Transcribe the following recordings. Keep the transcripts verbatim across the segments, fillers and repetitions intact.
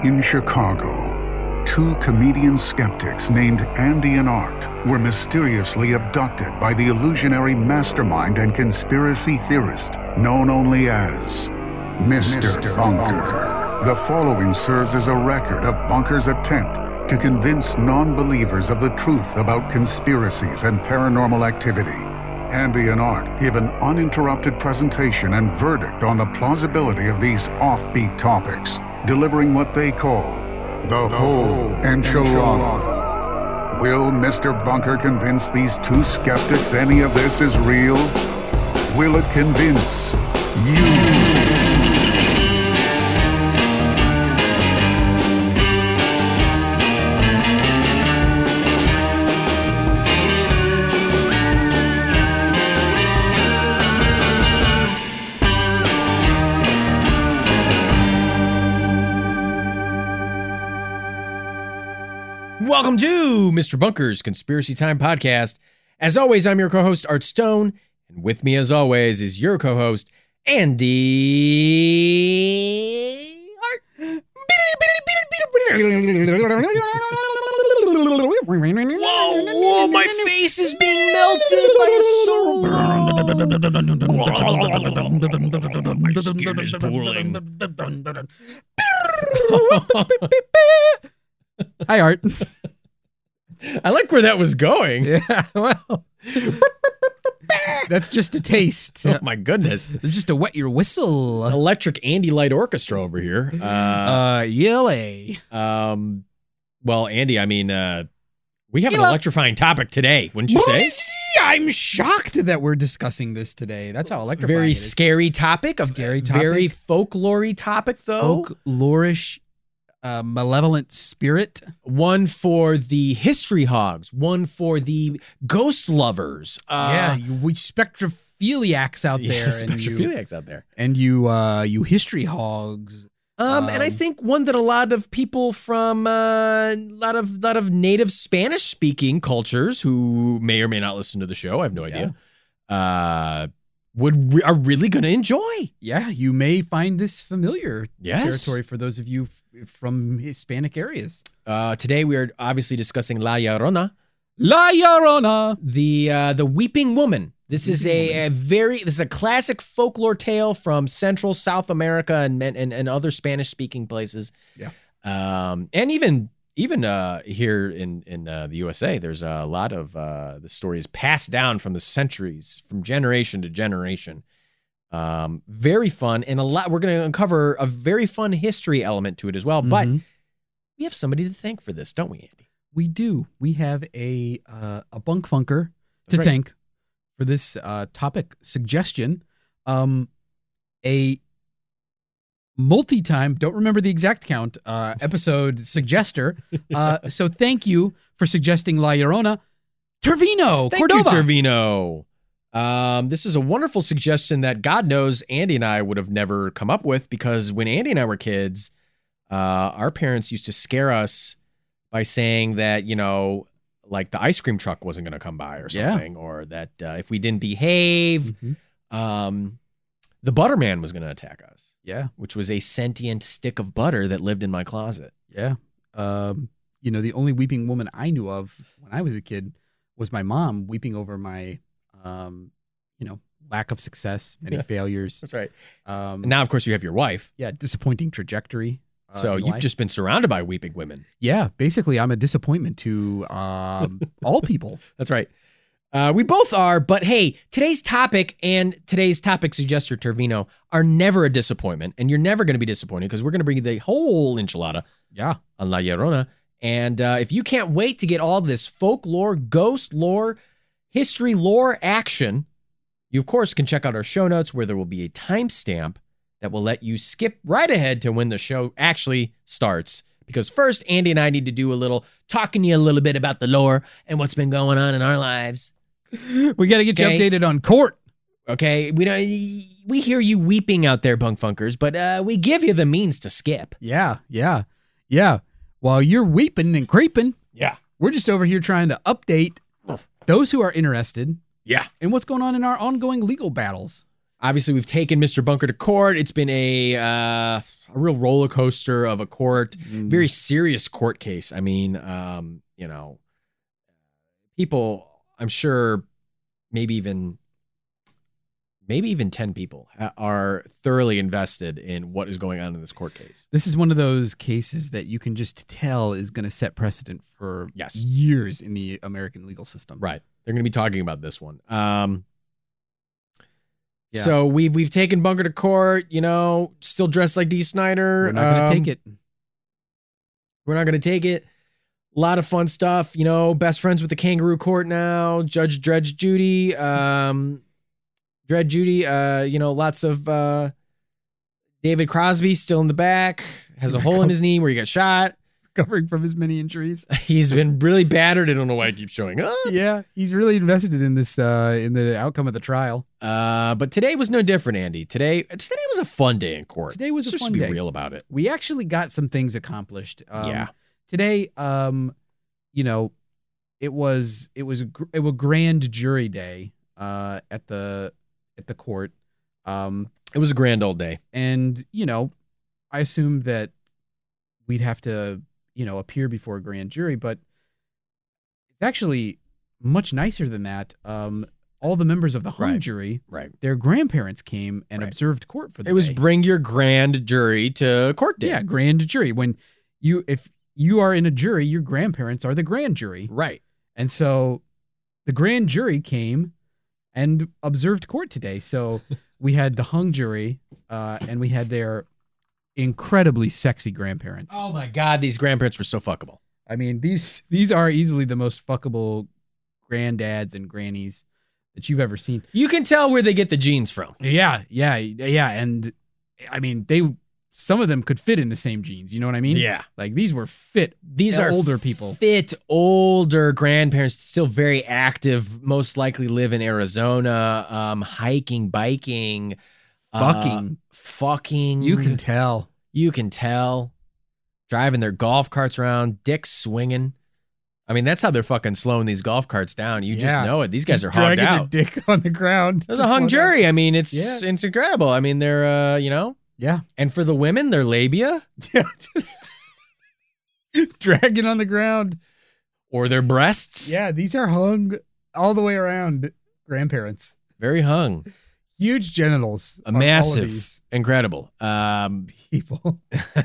In Chicago, two comedian skeptics named Andy and Art were mysteriously abducted by the illusionary mastermind and conspiracy theorist known only as Mister Mister Bunker. The following serves as a record of Bunker's attempt to convince non-believers of the truth about conspiracies and paranormal activity. Andy and Art give an uninterrupted presentation and verdict on the plausibility of these offbeat topics, delivering what they call the, the whole enchilada. Will Mister Bunker convince these two skeptics any of this is real? Will it convince you? Welcome to Mister Bunker's Conspiracy Time Podcast. As always, I'm your co-host, Art Stone, and with me, as always, is your co-host, Andy Art. Whoa, whoa, my face is being melted by a soul. My skin is pooling. Hi, Art. I like where that was going. Yeah, well, that's just a taste. Oh, my goodness. It's just to wet your whistle. Electric Andy Light Orchestra over here. Uh, Uh, yelly. um, well, Andy, I mean, uh, we have an Yellow. electrifying topic today, wouldn't you say? I'm shocked that we're discussing this today. That's how electrifying Very it is. scary topic. A Scary topic. Very folklore-y topic, though. Folklorish, uh, malevolent spirit. One for the history hogs. One for the ghost lovers. Uh, yeah, you, we spectrophiliacs out there. Yeah, and you, spectrophiliacs out there. and you, uh, you history hogs. Um, and I Um, think one that a lot of people from a uh, lot of lot of native Spanish speaking cultures who may or may not listen to the show, I have no idea, uh, would re- are really going to enjoy. Yeah, you may find this familiar Yes. territory for those of you f- from Hispanic areas. Uh, today we are obviously discussing La Llorona, La Llorona. the uh, the Weeping Woman. This is Weeping a, a very this is a classic folklore tale from Central South America and and, and other Spanish speaking places. Yeah. Um, and even even uh, here in in uh, the U S A, there's a lot of uh, the stories passed down from the centuries, from generation to generation. Um, very fun and a lot. We're going to uncover a very fun history element to it as well. But Mhm. we have somebody to thank for this, don't we, Andy? We do. We have a uh, a bunk funker That's to right. thank for this uh, topic suggestion. Um, a multi-time, don't remember the exact count, uh, episode suggester. Uh, so thank you for suggesting La Llorona. Tervino, Thank Cordova. you, Tervino. Um, this is a wonderful suggestion that God knows Andy and I would have never come up with, because when Andy and I were kids, uh, our parents used to scare us by saying that, you know, like the ice cream truck wasn't going to come by or Yeah. something, or that uh, if we didn't behave, Mhm. um, the Butterman was going to attack us, Yeah, which was a sentient stick of butter that lived in my closet. yeah. Um, you know, the only weeping woman I knew of when I was a kid was my mom weeping over my, um, you know, lack of success, many Yeah. failures. That's right. Um, And now, of course, you have your wife. yeah, disappointing trajectory. uh, So in you've life. just been surrounded by weeping women. Yeah, basically, I'm a disappointment to um, all people. That's right. Uh, we both are, but hey, today's topic and today's topic suggester, Tervino, are never a disappointment, and you're never going to be disappointed because we're going to bring you the whole enchilada Yeah, on La Llorona. And uh, if you can't wait to get all this folklore, ghost lore, history lore action, you, of course, can check out our show notes where there will be a timestamp that will let you skip right ahead to when the show actually starts. Because first, Andy and I need to do a little talking to you a little bit about the lore and what's been going on in our lives. we got to get Okay. you updated on court. Okay, we don't. We hear you weeping out there, bunk funkers, but uh, we give you the means to skip. Yeah, yeah, yeah. While you're weeping and creeping, Yeah, we're just over here trying to update those who are interested yeah. in what's going on in our ongoing legal battles. Obviously, we've taken Mister Bunker to court. It's been a, uh, a real roller coaster of a court, Mm. very serious court case. I mean, um, you know, people, I'm sure maybe even maybe even ten people are thoroughly invested in what is going on in this court case. This is one of those cases that you can just tell is going to set precedent for Yes. years in the American legal system. Right. They're going to be talking about this one. Um, Yeah. So we've we've taken Bunker to court, you know, still dressed like D. Snyder. We're not going to Um, take it. We're not going to take it. A lot of fun stuff, you know, best friends with the kangaroo court now, Judge Dredge Judy, um, Dred Judy, uh, you know, lots of uh, David Crosby still in the back, has a hole in his knee where he got shot. Recovering from his many injuries. He's been really battered. I don't know why he keeps showing up. Yeah, he's really invested in this, uh, in the outcome of the trial. Uh, but today was no different, Andy. Today, today was a fun day in court. Today was a Let's fun just day. be real about it. We actually got some things accomplished. Um, Yeah. Today, um, you know, it was it was a gr- it was grand jury day uh, at the at the court, um, It was a grand old day. and you know, I assumed that we'd have to you know appear before a grand jury, but it's actually much nicer than that. Um, all the members of the hung Right. jury, Right. their grandparents came and Right. observed court for the It was day. bring your grand jury to court day. Yeah, grand jury. When you if you are in a jury, your grandparents are the grand jury. Right. And so the grand jury came and observed court today. So we had the hung jury uh, and we had their incredibly sexy grandparents. Oh my God, these grandparents were so fuckable. I mean, these these are easily the most fuckable granddads and grannies that you've ever seen. You can tell where they get the genes from. Yeah, yeah, yeah. And I mean, they some of them could fit in the same jeans. You know what I mean? Yeah. Like these were fit. These uh, are older people. Fit older grandparents, still very active, most likely live in Arizona, um, hiking, biking, uh, Fucking. fucking. You can tell. You can tell. Driving their golf carts around, dicks swinging. I mean, that's how they're fucking slowing these golf carts down. You Yeah. just know it. These guys Just are hogged dragging out. their dick on the ground. There's to a hung slow down. jury. I mean, it's Yeah. it's incredible. I mean, they're uh, you know, Yeah. and for the women, their labia Yeah. Just dragging on the ground. or their breasts. Yeah. These are hung all the way around grandparents. Very hung. Huge genitals. A on all of massive. these Incredible. Um, people.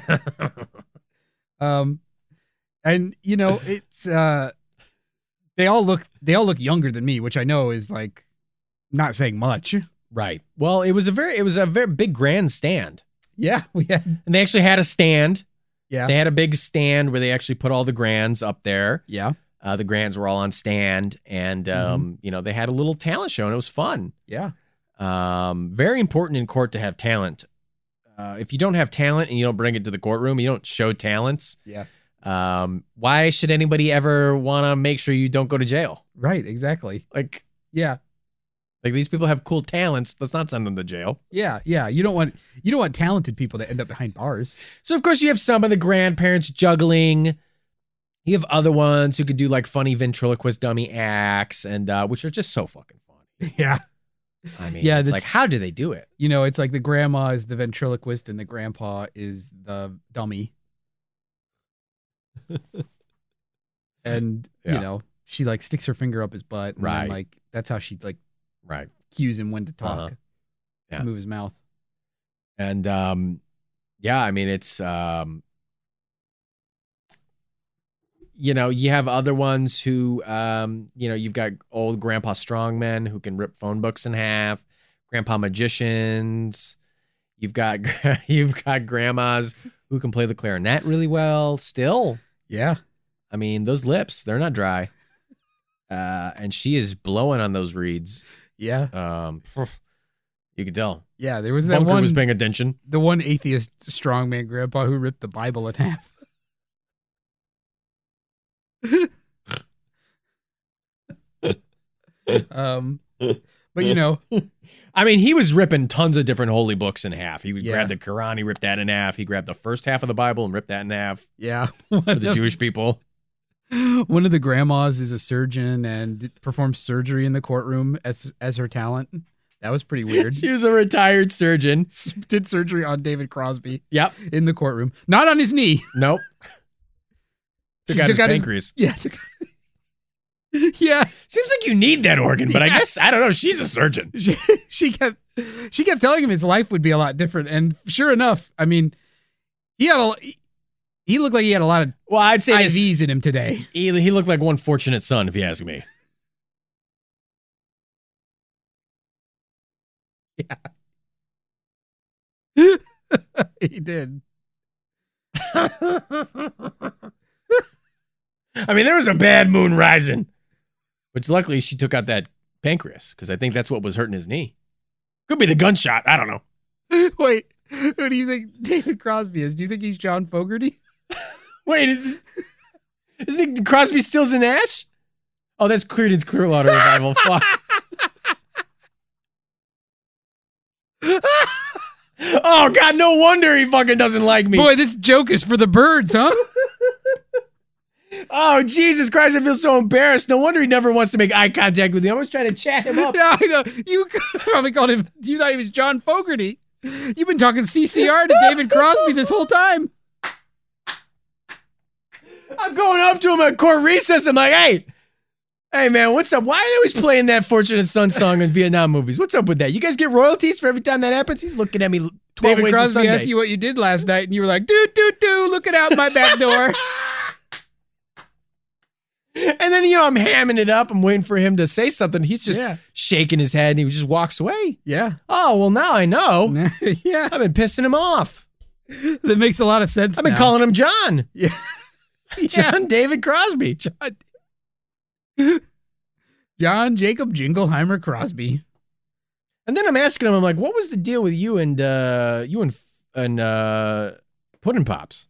Um, and you know, it's, uh, they all look, they all look younger than me, which I know is like not saying much. right. Well, it was a very, it was a very big grandstand, Yeah. We had, and they actually had a stand. yeah. They had a big stand where they actually put all the grands up there. Yeah. Uh, the grands were all on stand, and um, you know, they had a little talent show, and it was fun. Yeah. Um, very important in court to have talent. Uh, if you don't have talent and you don't bring it to the courtroom, you don't show talents. Yeah. Um, why should anybody ever want to make sure you don't go to jail? Right. Exactly. Like, Yeah. like these people have cool talents. Let's not send them to jail. Yeah. Yeah. You don't want, you don't want talented people to end up behind bars. So of course you have some of the grandparents juggling. You have other ones who could do like funny ventriloquist dummy acts, and uh, which are just so fucking funny. Yeah. I mean, Yeah, it's that's- like, how do they do it? You know, it's like the grandma is the ventriloquist and the grandpa is the dummy. And, Yeah. you know, she like sticks her finger up his butt. And Right. Then, like, that's how she like Right. cues him when to talk, Uh-huh. Yeah. to move his mouth. And um, yeah, I mean, it's um, you know, you have other ones who um, you know, you've got old grandpa strongmen who can rip phone books in half, grandpa magicians. You've got you've got grandmas who can play the clarinet really well. Still, Yeah. I mean, those lips, they're not dry. Uh, and she is blowing on those reeds. Yeah. Um, you can tell. Yeah. There was that Bunker one, was paying attention. the one atheist strongman grandpa who ripped the Bible in half. um, but you know, I mean, he was ripping tons of different holy books in half. He would Yeah. grab the Quran, he ripped that in half. He grabbed the first half of the Bible and ripped that in half yeah. for the Jewish people. One of the grandmas is a surgeon and performs surgery in the courtroom as as her talent. That was pretty weird. She was a retired surgeon. Did surgery on David Crosby. Yep. In the courtroom. Not on his knee. Nope. Took She out took his out his- pancreas. Yeah. took- yeah. Seems like you need that organ, but I Yeah. guess, I don't know, she's a surgeon. She, she kept she kept telling him his life would be a lot different. And sure enough, I mean, he had a he looked like he had a lot of Well, I'd say I this, Vs in him today. he, he looked like one fortunate son, if you ask me. Yeah. He did. I mean, there was a bad moon rising, which luckily she took out that pancreas because I think that's what was hurting his knee. Could be the gunshot. I don't know. Wait, who do you think David Crosby is? Do you think he's John Fogerty? Wait, is, is it Crosby, Stills, and Nash? Oh, that's Creedence Clearwater Revival. Fuck. Oh, God, no wonder he fucking doesn't like me. Boy, this joke is for the birds, huh? Oh, Jesus Christ, I feel so embarrassed. No wonder he never wants to make eye contact with me. I was trying to chat him up. Yeah, I know. You probably called him, you thought he was John Fogerty. You've been talking C C R to David Crosby this whole time. I'm going up to him at court recess. I'm like, hey, hey, man, what's up? Why are they always playing that Fortunate Son song in Vietnam movies? What's up with that? You guys get royalties for every time that happens? He's looking at me twelve David ways to Crosby Sunday. asked you what you did last night, and you were like, doo, doo, doo, looking out my back door. And then, you know, I'm hamming it up. I'm waiting for him to say something. He's just Yeah. shaking his head, and he just walks away. Yeah. Oh, well, now I know. Yeah. I've been pissing him off. That makes a lot of sense I've been now. calling him John. Yeah. John David Crosby. John. John Jacob Jingleheimer Crosby. And then I'm asking him, I'm like, what was the deal with you and uh, you and and uh, Puddin' Pops?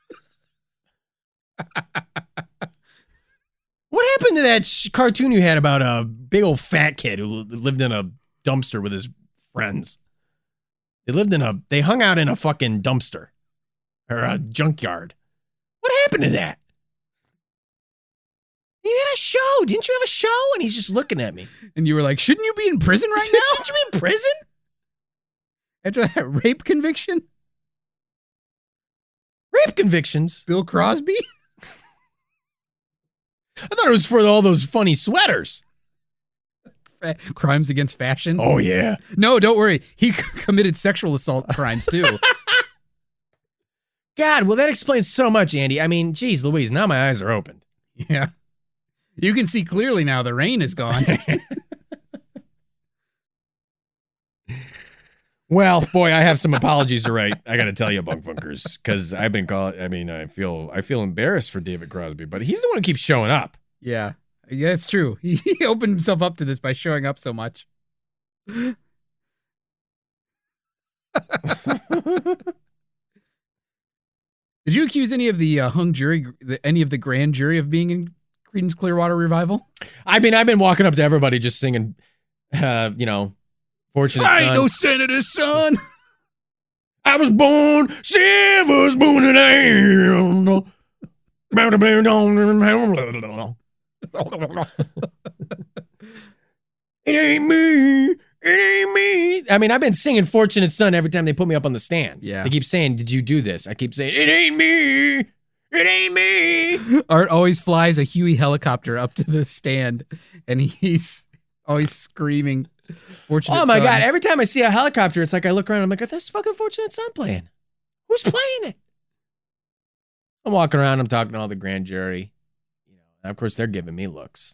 What happened to that sh- cartoon you had about a big old fat kid who li- lived in a dumpster with his friends? They lived in a, they hung out in a fucking dumpster or a junkyard. What happened to that? You had a show. Didn't you have a show? And he's just looking at me. And you were like, shouldn't you be in prison right now? Shouldn't you be in prison? After that rape conviction? Rape convictions? Bill Crosby? I thought it was for all those funny sweaters. Crimes against fashion? Oh, yeah. No, don't worry. He c- committed sexual assault crimes too. God, well, that explains so much, Andy. I mean, geez, Louise, now my eyes are opened. Yeah. You can see clearly now the rain is gone. Well, boy, I have some apologies to write. I got to tell you, Bunk Funkers, because I've been calling. I mean, I feel I feel embarrassed for David Crosby, but he's the one who keeps showing up. Yeah. Yeah, it's true. He, he opened himself up to this by showing up so much. Did you accuse any of the uh, hung jury, the, any of the grand jury of being in Creedence Clearwater Revival? I mean, I've been walking up to everybody just singing, uh, you know, Fortunate I Son. ain't no senator's son. I was born silver spoon in hand. It ain't me. It ain't me. I mean, I've been singing Fortunate Son every time they put me up on the stand. Yeah. They keep saying, did you do this? I keep saying, it ain't me. It ain't me. Art always flies a Huey helicopter up to the stand, and he's always screaming, Fortunate Oh, my Son. God. Every time I see a helicopter, it's like I look around, I'm like, that's fucking Fortunate Son playing. Who's playing it? I'm walking around, I'm talking to all the grand jury. You know, and of course, they're giving me looks.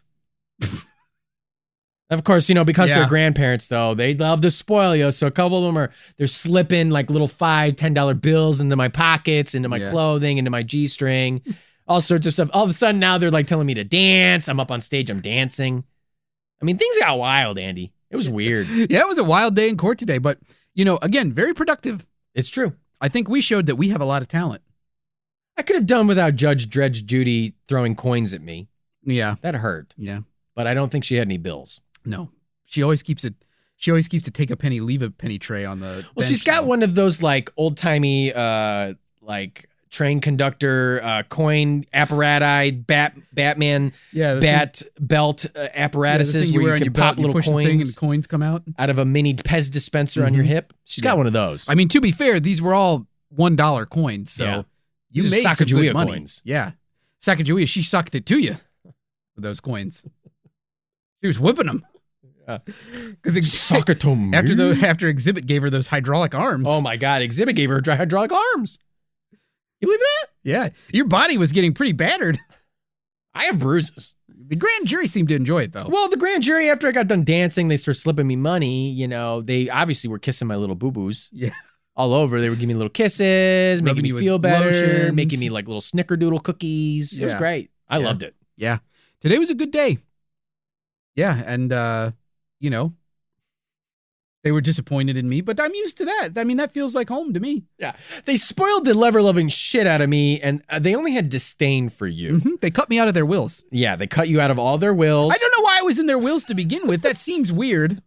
Of course, you know, because Yeah. they're grandparents, though, they love to spoil you. So a couple of them are, they're slipping like little five, ten dollar bills into my pockets, into my Yeah. clothing, into my G-string, all sorts of stuff. All of a sudden now they're like telling me to dance. I'm up on stage, I'm dancing. I mean, things got wild, Andy. It was weird. Yeah, it was a wild day in court today, but, you know, again, very productive. It's true. I think we showed that we have a lot of talent. I could have done without Judge Dredge Judy throwing coins at me. Yeah. That hurt. Yeah. But I don't think she had any bills. No. She always keeps it, she always keeps a take a penny, leave a penny tray on the Well, bench, she's got though. one of those like old timey, uh, like train conductor, uh, coin apparati, bat, Batman, Yeah, the bat belt uh, thing, yeah, the apparatuses thing where wear you on can your pop belt, you little push the thing and coins the coins come out. out of a mini Pez dispenser on your Mhm. hip. She's got Yeah. one of those. I mean, to be fair, these were all one dollar coins, so Yeah. you These are made some Sacagawea good money. coins. Yeah, Sacagawea, she sucked it to you with those coins. She was whipping them. Yeah. Because Suck it to me. after the after Exhibit gave her those hydraulic arms. Oh my God! Exhibit gave her dry- hydraulic arms. You believe that? Yeah, your body was getting pretty battered. I have bruises. The grand jury seemed to enjoy it though. Well, the grand jury, after I got done dancing, they started slipping me money. You know, they obviously were kissing my little boo boos Yeah, all over. They were giving me little kisses, Rubbing making you me with feel better, lotions. making me like little snickerdoodle cookies. It was Yeah. great. I Yeah. loved it. yeah. Today was a good day. Yeah, and uh, you know, they were disappointed in me, but I'm used to that. I mean, that feels like home to me. Yeah. They spoiled the lever loving shit out of me, and uh, they only had disdain for you. Mhm. They cut me out of their wills. Yeah. They cut you out of all their wills. I don't know why I was in their wills to begin with. That seems weird.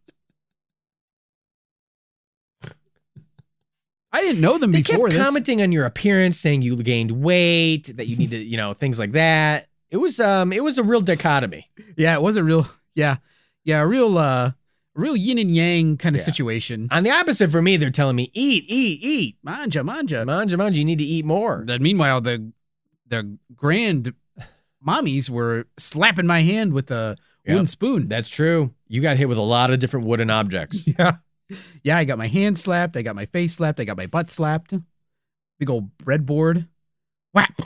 I didn't know them They before kept this. commenting on your appearance, saying you gained weight, that you need to, you know, things like that. It was, um, it was a real dichotomy. Yeah, it was a real, yeah, yeah, a real, uh, real yin and yang kind of Yeah. situation. On the opposite for me, they're telling me, eat, eat, eat. Manja, manja. Manja, manja, you need to eat more. Then meanwhile, the the grand mommies were slapping my hand with a wooden Yep. spoon. That's true. You got hit with a lot of different wooden objects. Yeah, yeah. I got my hand slapped. I got my face slapped. I got my butt slapped. Big old breadboard. Whap.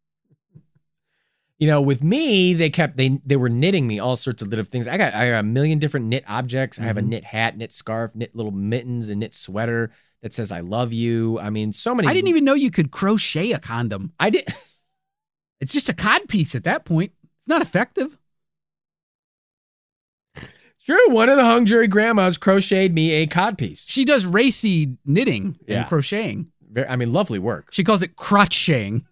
You know, with me, they kept they they were knitting me all sorts of little things. I got I got a million different knit objects. I have a Mhm. knit hat, knit scarf, knit little mittens, a knit sweater that says "I love you." I mean, so many. I didn't even know you could crochet a condom. I did. It's just a cod piece at that point. It's not effective. True. One of the hung jury grandmas crocheted me a codpiece. She does racy knitting Yeah. and crocheting. Very, I mean, lovely work. She calls it crotcheting.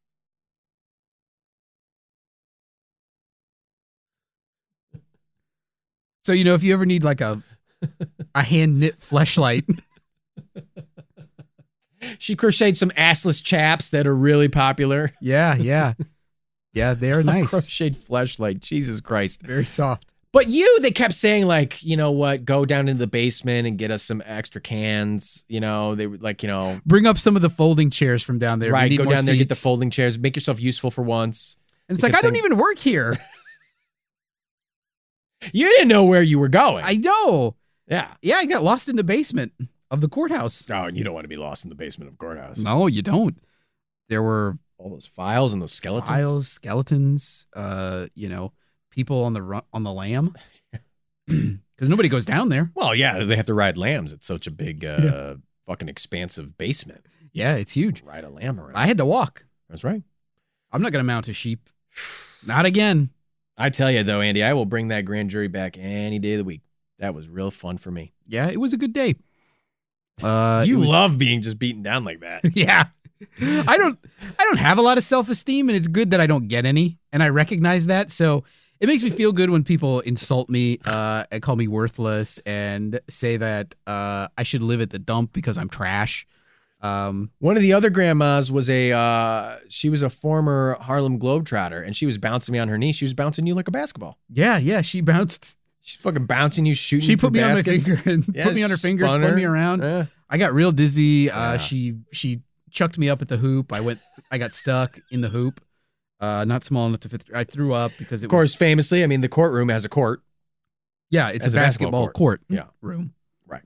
So, you know, if you ever need like a a hand knit fleshlight, She crocheted some assless chaps that are really popular. yeah, yeah. Yeah, they are nice. Crocheted fleshlight. Jesus Christ. Very soft. But you, they kept saying, like, you know what, go down into the basement and get us some extra cans. You know, they were like, you know, Bring up some of the folding chairs from down there. We right, need go more down there, get the seats. folding chairs, make yourself useful for once. And it's They like, I kept don't saying- even work here. You didn't know where you were going. I know. yeah. Yeah, I got lost in the basement of the courthouse. Oh, and you don't want to be lost in the basement of courthouse. No, you don't. There were All those files and those skeletons. files, skeletons, uh, you know, people on the ru- on the lam. Because nobody goes down there. Well, yeah, they have to ride lambs. It's such a big, uh, fucking expansive basement. Yeah, it's huge. Ride a lamb around. I had to walk. That's right. I'm not going to mount a sheep. Not again. I tell you, though, Andy, I will bring that grand jury back any day of the week. That was real fun for me. Yeah, it was a good day. Uh, you it was- love being just beaten down like that. Yeah. I don't I don't have a lot of self-esteem, and it's good that I don't get any, and I recognize that. So it makes me feel good when people insult me uh, and call me worthless and say that uh, I should live at the dump because I'm trash. Um, One of the other grandmas was a, uh, she was a former Harlem Globetrotter, and she was bouncing me on her knee. She was bouncing you like a basketball. yeah, yeah, she bounced. She's fucking bouncing you, shooting She you put through me baskets. on my finger and Yeah, put me on her finger, spun spun her. me around. Yeah. I got real dizzy. Uh, Yeah. She she chucked me up at the hoop. I went. I got stuck in the hoop. Uh, not small enough to fit. I threw up because it Of course, was. famously, I mean, the courtroom has a court. Yeah, it's as a a basketball basketball court. Yeah. room.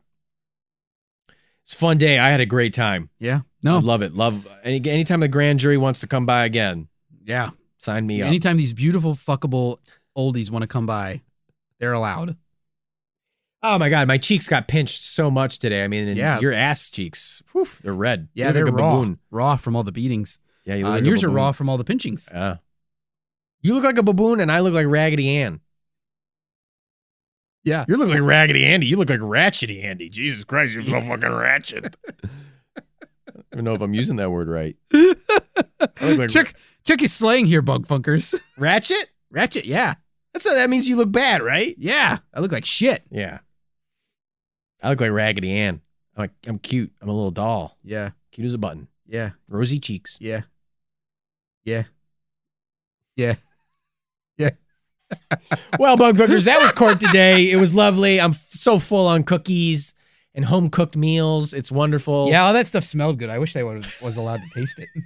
It's a fun day. I had a great time. Yeah. I No. love it. Love any anytime the grand jury wants to come by again, Yeah. sign me up. Anytime these beautiful fuckable oldies want to come by, they're allowed. Oh my god, my cheeks got pinched so much today. I mean, and Yeah. your ass cheeks, whew, they're red. Yeah, You look they're like a raw. baboon. Raw from all the beatings. Yeah, you Uh, look like and a yours are baboon. raw from all the pinchings. Yeah. You look like a baboon, and I look like Raggedy Ann. Yeah. You look like Raggedy Andy. You look like Ratchety Andy. Jesus Christ, you're so fucking ratchet. I don't even know if I'm using that word right. I look like check check his slang here, bug funkers. Ratchet? Ratchet, yeah. That's that means you look bad, right? Yeah. I look like shit. Yeah. I look like Raggedy Ann. I'm like, I'm cute. I'm a little doll. Yeah. Cute as a button. Yeah. Rosy cheeks. Yeah. Yeah. Yeah. Yeah. Well, Bunk Bookers, that was court today. It was lovely. I'm f- so full on cookies and home cooked meals. It's wonderful. Yeah, all that stuff smelled good. I wish I was, was allowed to taste it.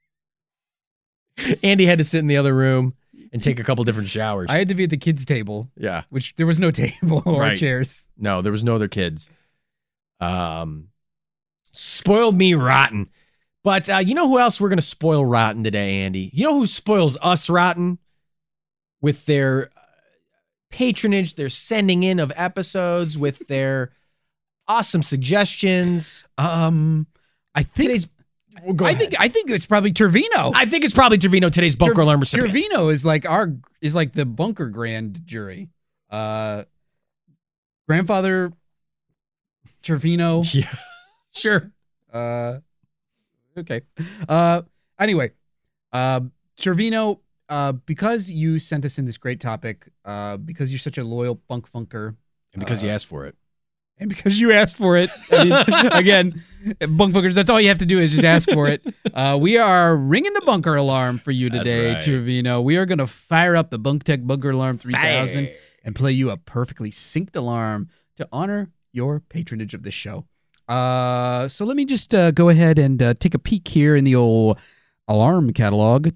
Andy had to sit in the other room and take a couple different showers. I had to be at the kids' table, yeah. which there was no table or Right. chairs. No, there was no other kids. Um, spoiled me rotten. But uh, you know who else we're going to spoil rotten today, Andy? You know who spoils us rotten? With their patronage, their sending in of episodes, with their awesome suggestions. Um, I think Today's, well, go I ahead. think I think it's probably Tervino. I think it's probably Trevino, today's bunker Ter- alarm recipient. Tervino is like our is like the bunker grand jury. Uh, grandfather Tervino. Yeah, sure. Uh, okay. Uh, anyway, uh, Tervino. Uh, because you sent us in this great topic, uh, because you're such a loyal bunk funker, And because uh, you asked for it. and because you asked for it, I mean, again, bunk funkers, that's all you have to do is just ask for it. Uh, we are ringing the bunker alarm for you That's today, right. Trevino. We are going to fire up the Bunk Tech Bunker Alarm three thousand Fire. and play you a perfectly synced alarm to honor your patronage of this show. Uh, so let me just uh, go ahead and uh, take a peek here in the old alarm catalog.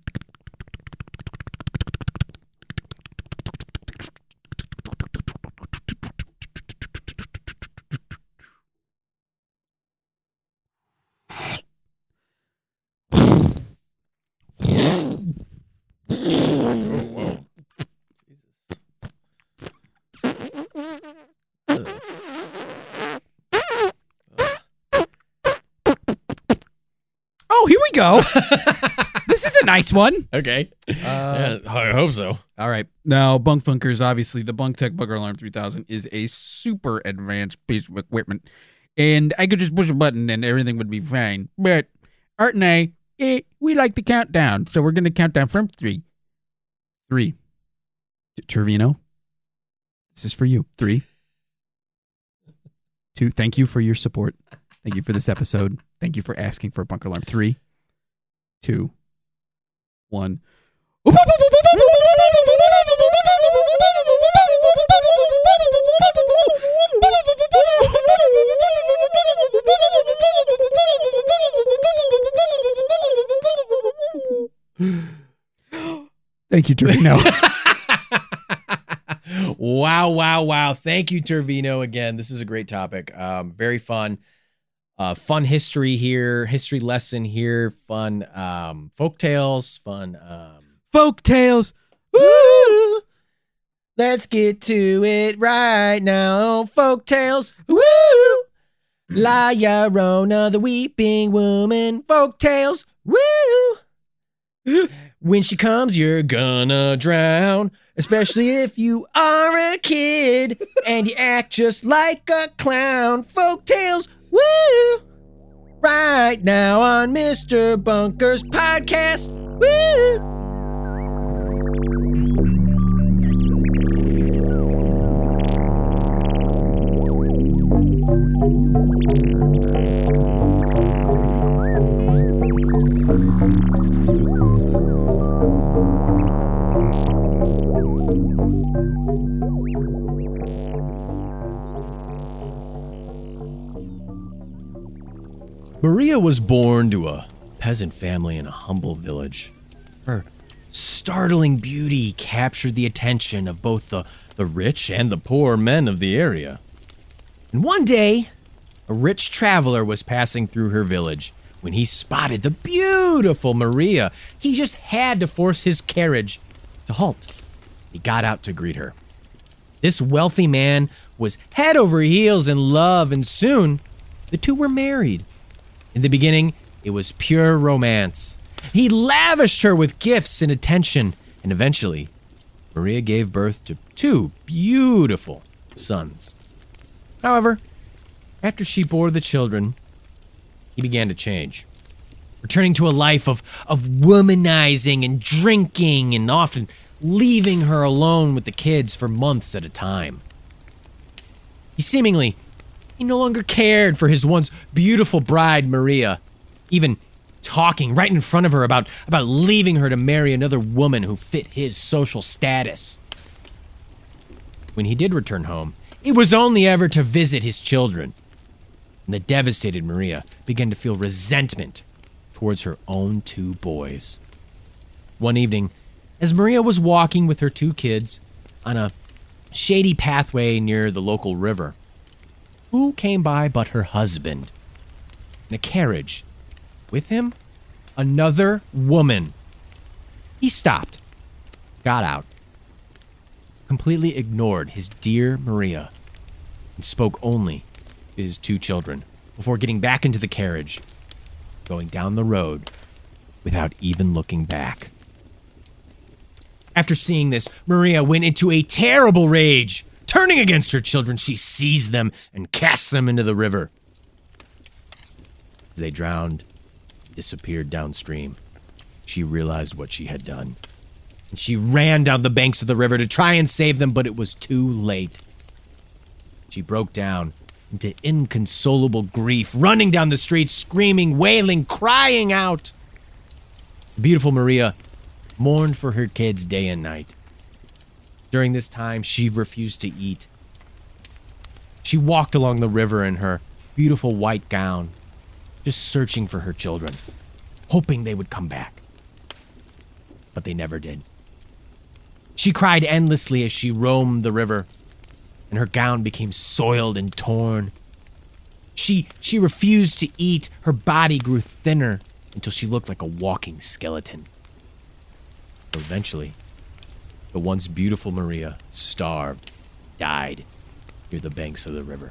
Oh, here we go. This is a nice one. Okay. Uh, yeah, I hope so. All right. Now, Bunk Funkers, obviously, the Bunk Tech Bunker Alarm three thousand is a super advanced piece of equipment. And I could just push a button and everything would be fine. But Art and I, eh, we like to count down. So we're going to count down from three. Three. Tervino, this is for you. Three. Two. Thank you for your support. Thank you for this episode. Thank you for asking for a bunker alarm. Three. Two. One. Thank you, Tervino. Wow, wow, wow. Thank you, Tervino. Again, this is a great topic. Um, very fun. Uh, fun history here, history lesson here, fun um, folk tales, fun. Um, Folk tales. Woo! Let's get to it right now. Folk tales. Woo! La Llorona, the weeping woman. Folk tales. Woo! When she comes, you're gonna drown. Especially if you are a kid and you act just like a clown. Folk tales. Woo! Right now on Mister Bunker's podcast. Woo! Maria was born to a peasant family in a humble village. Her startling beauty captured the attention of both the, the rich and the poor men of the area. And one day, a rich traveler was passing through her village when he spotted the beautiful Maria. He just had to force his carriage to halt. He got out to greet her. This wealthy man was head over heels in love, and soon the two were married. In the beginning, it was pure romance. He lavished her with gifts and attention, and eventually, Maria gave birth to two beautiful sons. However, after she bore the children, he began to change, returning to a life of, of womanizing and drinking, and often leaving her alone with the kids for months at a time. He seemingly He no longer cared for his once beautiful bride, Maria. Even talking right in front of her about, about leaving her to marry another woman who fit his social status. When he did return home, it was only ever to visit his children. And the devastated Maria began to feel resentment towards her own two boys. One evening, as Maria was walking with her two kids on a shady pathway near the local river, who came by but her husband in a carriage? With him, another woman. He stopped, got out, completely ignored his dear Maria, and spoke only to his two children before getting back into the carriage, going down the road without even looking back. After seeing this, Maria went into a terrible rage. Turning against her children, she seized them and cast them into the river. As they drowned, disappeared downstream, she realized what she had done. And she ran down the banks of the river to try and save them, but it was too late. She broke down into inconsolable grief, running down the streets, screaming, wailing, crying out. The beautiful Maria mourned for her kids day and night. During this time, she refused to eat. She walked along the river in her beautiful white gown, just searching for her children, hoping they would come back. But they never did. She cried endlessly as she roamed the river, and her gown became soiled and torn. She, she refused to eat. Her body grew thinner until she looked like a walking skeleton. So eventually, the once beautiful Maria starved, died near the banks of the river.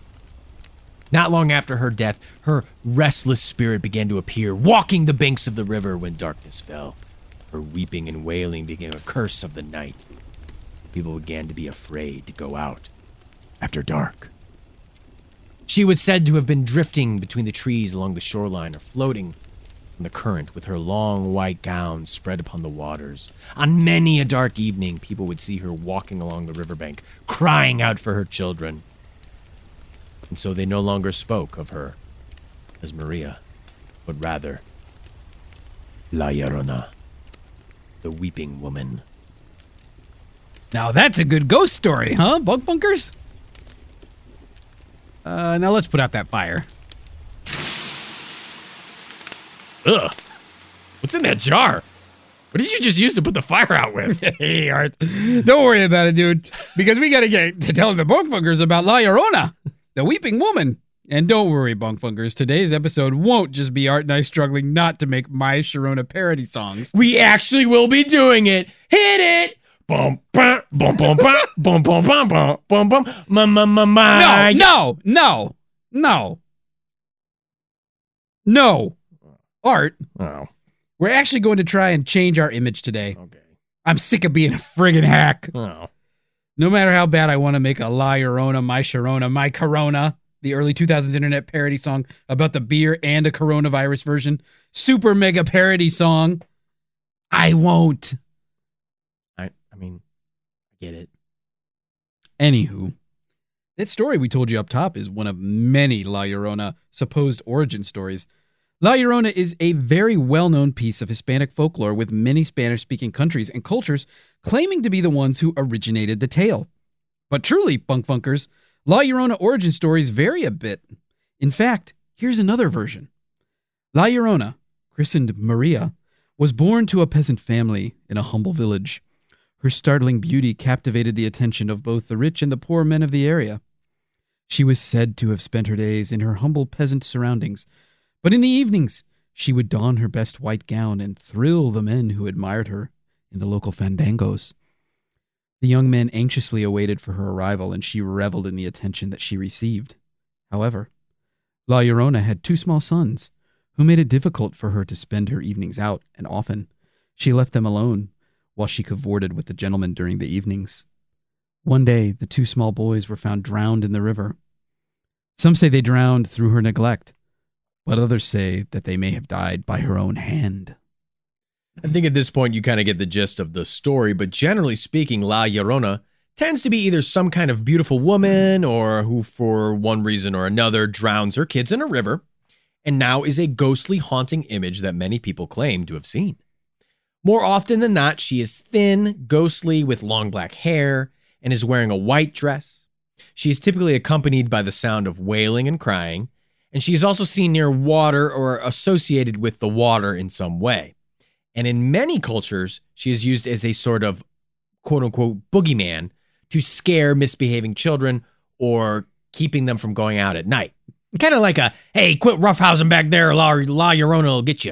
Not long after her death, her restless spirit began to appear, walking the banks of the river when darkness fell. Her weeping and wailing became a curse of the night. People began to be afraid to go out after dark. She was said to have been drifting between the trees along the shoreline or floating on the current with her long white gown spread upon the waters. On many a dark evening, people would see her walking along the riverbank, crying out for her children. And so they no longer spoke of her as Maria, but rather La Llorona, the weeping woman. Now that's a good ghost story, huh, Bug Bunkers? Uh, now let's put out that fire. Ugh. What's in that jar? What did you just use to put the fire out with? Hey, Art. Don't worry about it, dude. Because we got to get to tell the Bug Bunkers about La Llorona, the weeping woman. And don't worry, Bug Bunkers. Today's episode won't just be Art and I struggling not to make My Sharona parody songs. We actually will be doing it. Hit it! Bum, bum, bum, bum, bum, bum, bum, bum, bum, bum, bum, ma, ma, ma, ma. No, no, no, no. No. Art. Oh. We're actually going to try and change our image today. Okay. I'm sick of being a friggin' hack. Oh. No matter how bad I want to make a La Llorona, My Sharona, My Corona, the early two thousands internet parody song about the beer and a coronavirus version, super mega parody song, I won't. I I mean, I get it. Anywho, that story we told you up top is one of many La Llorona supposed origin stories. La Llorona is a very well-known piece of Hispanic folklore with many Spanish-speaking countries and cultures claiming to be the ones who originated the tale. But truly, Bunk Funkers, La Llorona origin stories vary a bit. In fact, here's another version. La Llorona, christened Maria, was born to a peasant family in a humble village. Her startling beauty captivated the attention of both the rich and the poor men of the area. She was said to have spent her days in her humble peasant surroundings, but in the evenings, she would don her best white gown and thrill the men who admired her in the local fandangos. The young men anxiously awaited for her arrival, and she reveled in the attention that she received. However, La Llorona had two small sons, who made it difficult for her to spend her evenings out, and often she left them alone while she cavorted with the gentlemen during the evenings. One day, the two small boys were found drowned in the river. Some say they drowned through her neglect, but others say that they may have died by her own hand. I think at this point you kind of get the gist of the story, but generally speaking, La Llorona tends to be either some kind of beautiful woman or who, for one reason or another, drowns her kids in a river. and now is a ghostly, haunting image that many people claim to have seen. More often than not, she is thin, ghostly, with long black hair, and is wearing a white dress. She is typically accompanied by the sound of wailing and crying, and she is also seen near water or associated with the water in some way. And in many cultures, she is used as a sort of quote-unquote boogeyman to scare misbehaving children or keeping them from going out at night. Kind of like a, hey, quit roughhousing back there, La, La Llorona will get you.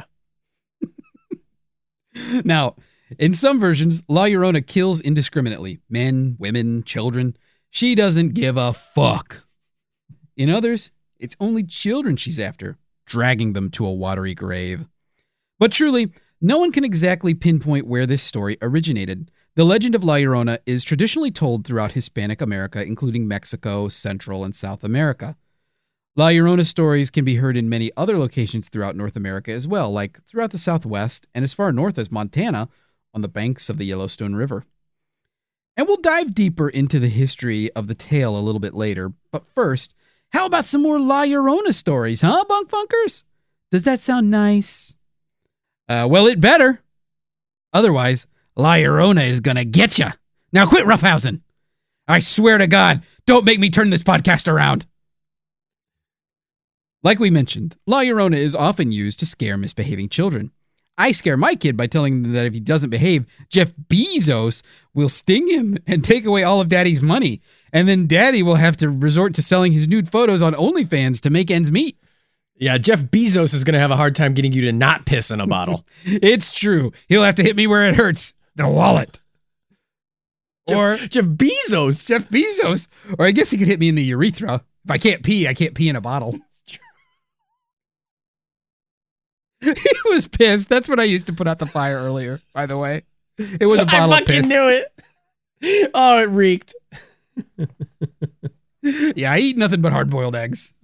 Now, in some versions, La Llorona kills indiscriminately. Men, women, children. She doesn't give a fuck. In others, it's only children she's after, dragging them to a watery grave. But truly, no one can exactly pinpoint where this story originated. The legend of La Llorona is traditionally told throughout Hispanic America, including Mexico, Central, and South America. La Llorona stories can be heard in many other locations throughout North America as well, like throughout the Southwest and as far north as Montana on the banks of the Yellowstone River. And we'll dive deeper into the history of the tale a little bit later, but first, how about some more La Llorona stories, huh, bunk funkers? Does that sound nice? Uh, well, it better. Otherwise, La Llorona is gonna get ya. Now quit roughhousing. I swear to God, don't make me turn this podcast around. Like we mentioned, La Llorona is often used to scare misbehaving children. I scare my kid by telling him that if he doesn't behave, Jeff Bezos will sting him and take away all of Daddy's money. And then Daddy will have to resort to selling his nude photos on OnlyFans to make ends meet. Yeah, Jeff Bezos is going to have a hard time getting you to not piss in a bottle. It's true. He'll have to hit me where it hurts. The wallet. Jeff, or Jeff Bezos. Jeff Bezos. Or I guess he could hit me in the urethra. If I can't pee, I can't pee in a bottle. He was pissed. That's what I used to put out the fire earlier, by the way. It was a bottle I of piss. fucking knew it. Oh, it reeked. Yeah, I eat nothing but hard-boiled eggs.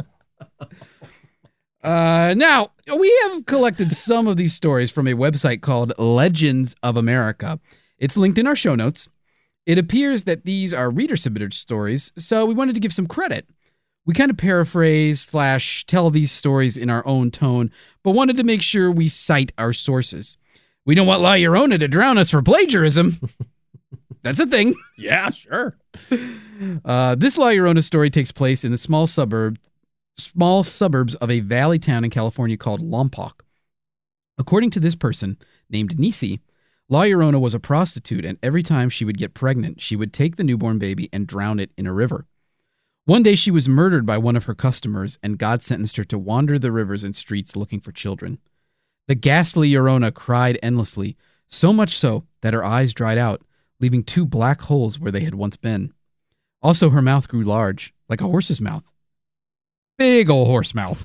Uh, now, we have collected some of these stories from a website called Legends of America. It's linked in our show notes. It appears that these are reader-submitted stories, so we wanted to give some credit. We kind of paraphrase slash tell these stories in our own tone, but wanted to make sure we cite our sources. We don't want La Llorona to drown us for plagiarism. That's a thing. Yeah, sure. Uh, this La Llorona story takes place in the small suburb, small suburbs of a valley town in California called Lompoc. According to this person, named Nisi, La Llorona was a prostitute, and every time she would get pregnant, she would take the newborn baby and drown it in a river. One day she was murdered by one of her customers, and God sentenced her to wander the rivers and streets looking for children. The ghastly Llorona cried endlessly, so much so that her eyes dried out, leaving two black holes where they had once been. Also, her mouth grew large, like a horse's mouth. Big ol' horse mouth.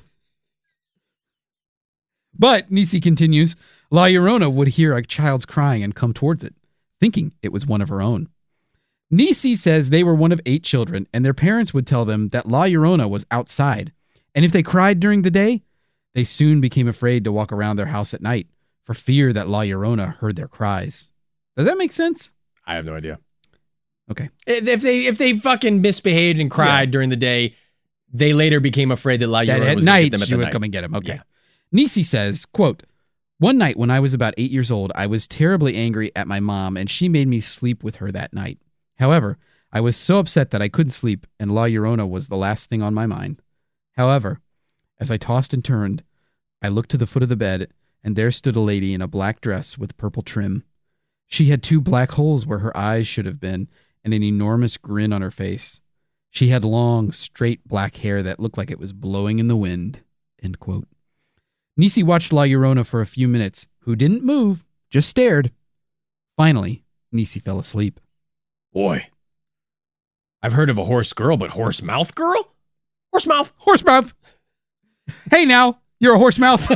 But, Nisi continues, La Llorona would hear a child's crying and come towards it, thinking it was one of her own. Nisi says they were one of eight children, and their parents would tell them that La Llorona was outside, and if they cried during the day, they soon became afraid to walk around their house at night, for fear that La Llorona heard their cries. Does that make sense? I have no idea. Okay. If they if they fucking misbehaved and cried yeah. during the day, they later became afraid that La Llorona was going to get them at she the would night. come and get them. Okay. Yeah. Nisi says, quote, "One night when I was about eight years old, I was terribly angry at my mom, and she made me sleep with her that night. However, I was so upset that I couldn't sleep, and La Llorona was the last thing on my mind. However, as I tossed and turned, I looked to the foot of the bed, and there stood a lady in a black dress with purple trim. She had two black holes where her eyes should have been, and an enormous grin on her face. She had long, straight black hair that looked like it was blowing in the wind." End quote. Nisi watched La Llorona for a few minutes, who didn't move, just stared. Finally, Nisi fell asleep. Boy, I've heard of a horse girl, but horse mouth girl? Horse mouth. Horse mouth. Hey now, you're a horse mouth.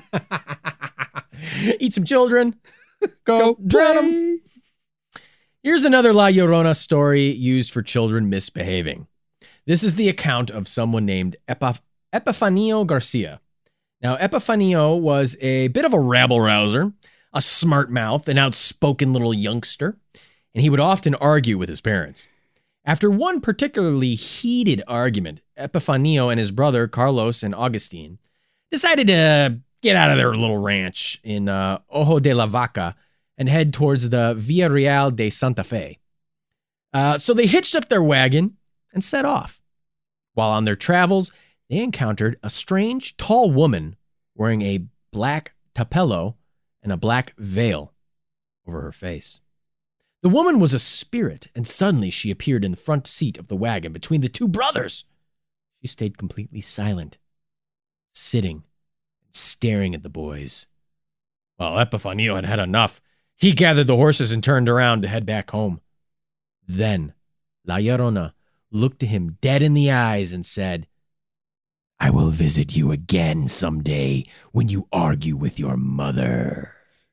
Eat some children. Go, Go drown them. Here's another La Llorona story used for children misbehaving. This is the account of someone named Epif- Epifanio Garcia. Now, Epifanio was a bit of a rabble-rouser, a smart mouth, an outspoken little youngster, and he would often argue with his parents. After one particularly heated argument, Epifanio and his brother, Carlos and Augustine, decided to get out of their little ranch in uh, Ojo de la Vaca and head towards the Via Real de Santa Fe. Uh, so they hitched up their wagon and set off. While on their travels, they encountered a strange, tall woman wearing a black tapello and a black veil over her face. The woman was a spirit, and suddenly she appeared in the front seat of the wagon between the two brothers. She stayed completely silent, sitting and staring at the boys. Well, Epifanio had had enough. He gathered the horses and turned around to head back home. Then La Llorona looked to him dead in the eyes and said, "I will visit you again someday when you argue with your mother."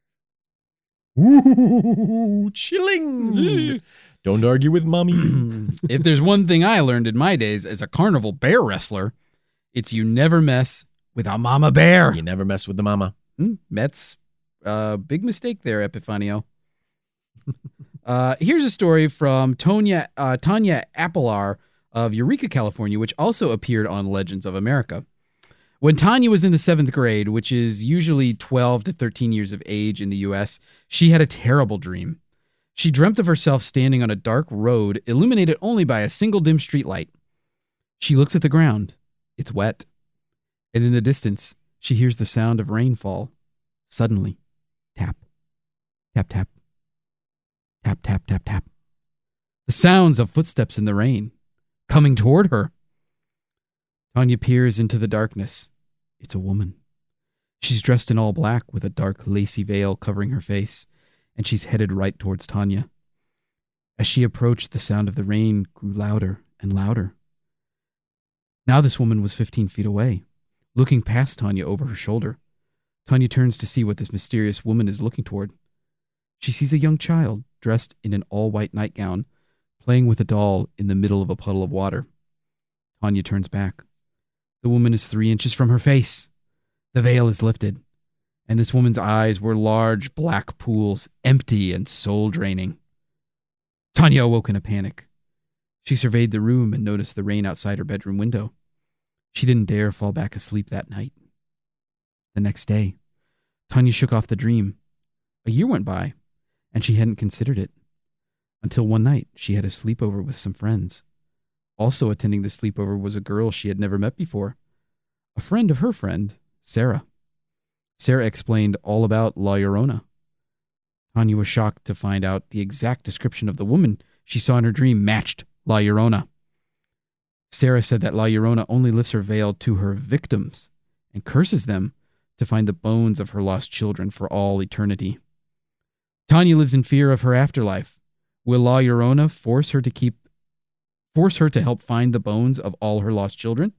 Ooh, chilling. Don't argue with mommy. If there's one thing I learned in my days as a carnival bear wrestler, it's you never mess with a mama bear. You never mess with the mama. Hmm, that's a big mistake there, Epifanio. uh, here's a story from Tonya, uh, Tanya Apilar of Eureka, California, which also appeared on Legends of America. When Tanya was in the seventh grade, which is usually twelve to thirteen years of age in the U S, she had a terrible dream. She dreamt of herself standing on a dark road, illuminated only by a single dim streetlight. She looks at the ground. It's wet. And in the distance, she hears the sound of rainfall. Suddenly, tap, tap, tap, tap, tap, tap, tap. The sounds of footsteps in the rain, coming toward her. Tanya peers into the darkness. It's a woman. She's dressed in all black with a dark, lacy veil covering her face, and she's headed right towards Tanya. As she approached, the sound of the rain grew louder and louder. Now this woman was fifteen feet away, looking past Tanya over her shoulder. Tanya turns to see what this mysterious woman is looking toward. She sees a young child dressed in an all-white nightgown, playing with a doll in the middle of a puddle of water. Tanya turns back. The woman is three inches from her face. The veil is lifted, and this woman's eyes were large black pools, empty and soul-draining. Tanya awoke in a panic. She surveyed the room and noticed the rain outside her bedroom window. She didn't dare fall back asleep that night. The next day, Tanya shook off the dream. A year went by, and she hadn't considered it. Until one night, she had a sleepover with some friends. Also attending the sleepover was a girl she had never met before. A friend of her friend, Sarah. Sarah explained all about La Llorona. Tanya was shocked to find out the exact description of the woman she saw in her dream matched La Llorona. Sarah said that La Llorona only lifts her veil to her victims and curses them to find the bones of her lost children for all eternity. Tanya lives in fear of her afterlife. Will La Llorona force her to keep force her to help find the bones of all her lost children?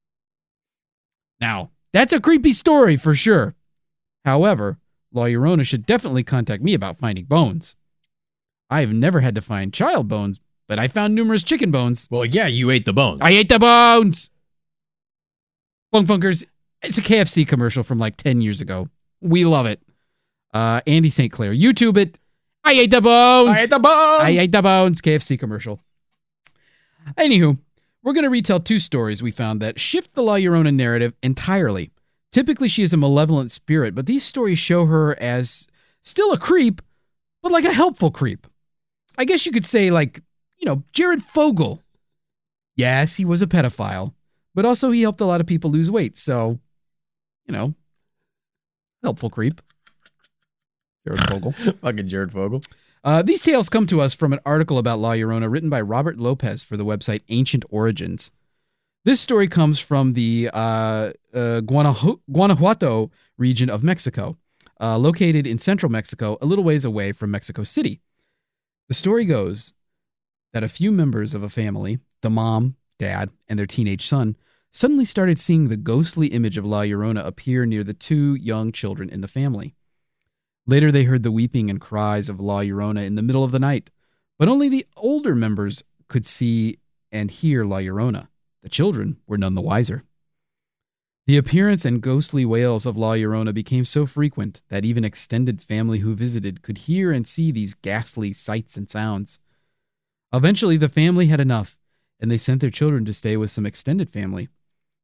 Now, that's a creepy story for sure. However, La Llorona should definitely contact me about finding bones. I have never had to find child bones, but I found numerous chicken bones. Well, yeah, you ate the bones. I ate the bones! Funk Funkers, it's a K F C commercial from like ten years ago. We love it. Uh, Andy Saint Clair, YouTube it. I ate the bones! I ate the bones! I ate the bones! K F C commercial. Anywho, we're going to retell two stories we found that shift the La Llorona narrative entirely. Typically, she is a malevolent spirit, but these stories show her as still a creep, but like a helpful creep. I guess you could say like, you know, Jared Fogle. Yes, he was a pedophile, but also he helped a lot of people lose weight, so, you know, helpful creep. Jared Fogle. Fucking Jared Fogle. Uh, these tales come to us from an article about La Llorona written by Robert Lopez for the website Ancient Origins. This story comes from the uh, uh, Guanajuato, Guanajuato region of Mexico, uh, located in central Mexico, a little ways away from Mexico City. The story goes that a few members of a family, the mom, dad, and their teenage son, suddenly started seeing the ghostly image of La Llorona appear near the two young children in the family. Later, they heard the weeping and cries of La Llorona in the middle of the night, but only the older members could see and hear La Llorona. The children were none the wiser. The appearance and ghostly wails of La Llorona became so frequent that even extended family who visited could hear and see these ghastly sights and sounds. Eventually, the family had enough, and they sent their children to stay with some extended family.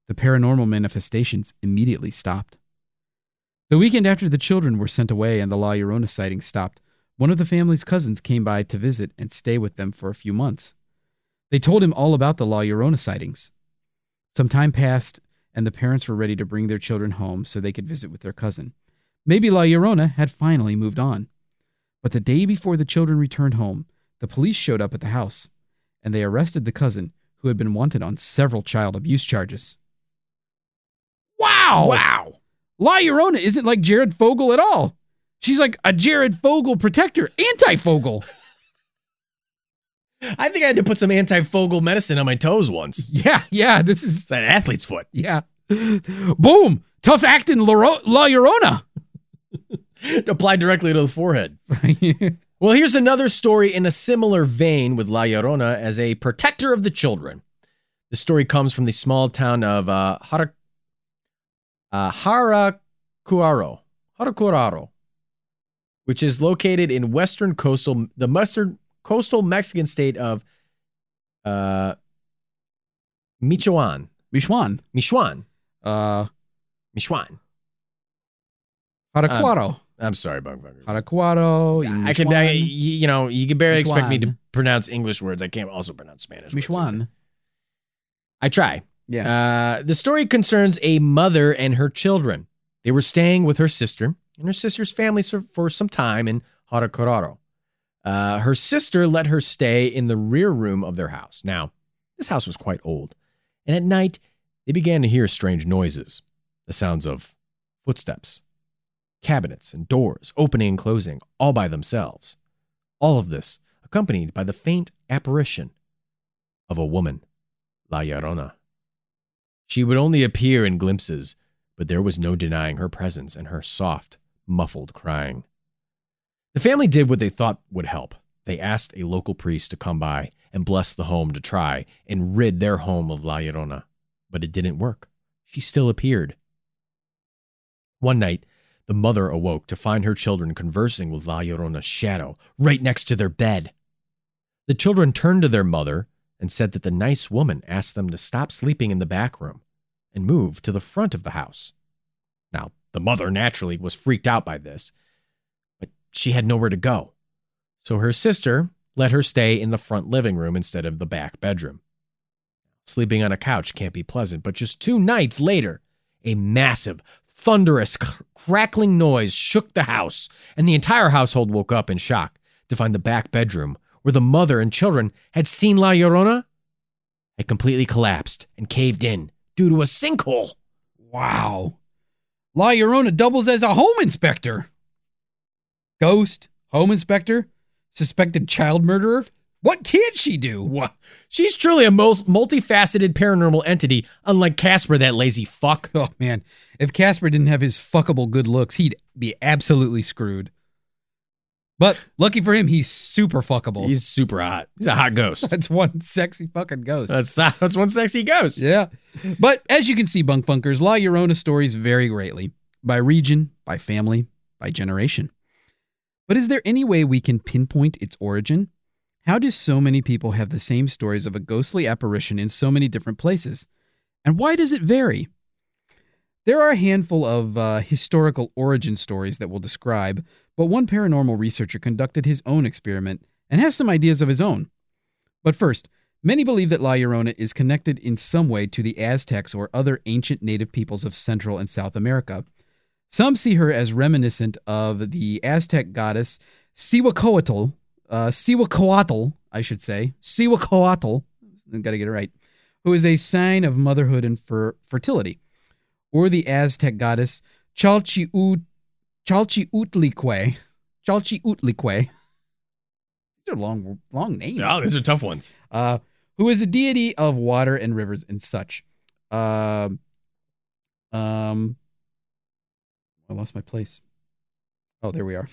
the paranormal manifestations immediately stopped. The weekend after the children were sent away and the La Llorona sighting stopped, one of the family's cousins came by to visit and stay with them for a few months. They told him all about the La Llorona sightings. Some time passed, and the parents were ready to bring their children home so they could visit with their cousin. Maybe La Llorona had finally moved on. But the day before the children returned home, the police showed up at the house, and they arrested the cousin, who had been wanted on several child abuse charges. Wow! Wow. La Llorona isn't like Jared Fogle at all. She's like a Jared Fogle protector, anti-Fogle. I think I had to put some anti-Fogle medicine on my toes once. Yeah, yeah, this is... It's an athlete's foot. Yeah. Boom! Tough acting La, La Llorona. Applied directly to the forehead. Well, here's another story in a similar vein with La Llorona as a protector of the children. The story comes from the small town of uh, Hara, uh, Haracuaro, Haracuaro, which is located in western coastal, the western coastal Mexican state of uh, Michoacan. Michoacan. Michoacan. Uh, Michoacan. Haracuaro. Um, I'm sorry, Bugfuckers. Haracuaro. I can, I, you know, you can barely expect me to Michoacan. pronounce English words. I can't also pronounce Spanish words. Michoacan. I try. Yeah. Uh, the story concerns a mother and her children. They were staying with her sister and her sister's family for some time in Haracuaro. Uh, her sister let her stay in the rear room of their house. Now, this house was quite old, and at night, they began to hear strange noises, the sounds of footsteps, cabinets, and doors opening and closing all by themselves. All of this accompanied by the faint apparition of a woman, La Llorona. She would only appear in glimpses, but there was no denying her presence and her soft, muffled crying. The family did what they thought would help. They asked a local priest to come by and bless the home to try and rid their home of La Llorona. But it didn't work. She still appeared. One night, the mother awoke to find her children conversing with La Llorona's shadow right next to their bed. The children turned to their mother and said that the nice woman asked them to stop sleeping in the back room and move to the front of the house. Now, the mother naturally was freaked out by this, but she had nowhere to go. So her sister let her stay in the front living room instead of the back bedroom. Sleeping on a couch can't be pleasant, but just two nights later, a massive, thunderous, cr- crackling noise shook the house, and the entire household woke up in shock to find the back bedroom, where the mother and children had seen La Llorona, had completely collapsed and caved in due to a sinkhole. Wow. La Llorona doubles as a home inspector. Ghost, home inspector, suspected child murderer. What can't she do? What? She's truly a most multifaceted paranormal entity, unlike Casper, that lazy fuck. Oh, man. If Casper didn't have his fuckable good looks, he'd be absolutely screwed. But lucky for him, he's super fuckable. He's super hot. He's a hot ghost. That's one sexy fucking ghost. That's that's one sexy ghost. Yeah. But as you can see, Bunk Funkers, La Llorona stories vary greatly. By region, by family, by generation. But is there any way we can pinpoint its origin? How do so many people have the same stories of a ghostly apparition in so many different places? And why does it vary? There are a handful of uh, historical origin stories that we'll describe, but one paranormal researcher conducted his own experiment and has some ideas of his own. But first, many believe that La Llorona is connected in some way to the Aztecs or other ancient native peoples of Central and South America. Some see her as reminiscent of the Aztec goddess Cihuacoatl, uh, Cihuacoatl, I should say, Cihuacoatl, I've got to get it right, who is a sign of motherhood and fer- fertility, or the Aztec goddess Chalchiut, Chalchiutlique, Chalchiutlique. These are long, long names. Oh, these are tough ones. Uh, who is a deity of water and rivers and such. Uh, um, I lost my place. Oh, there we are.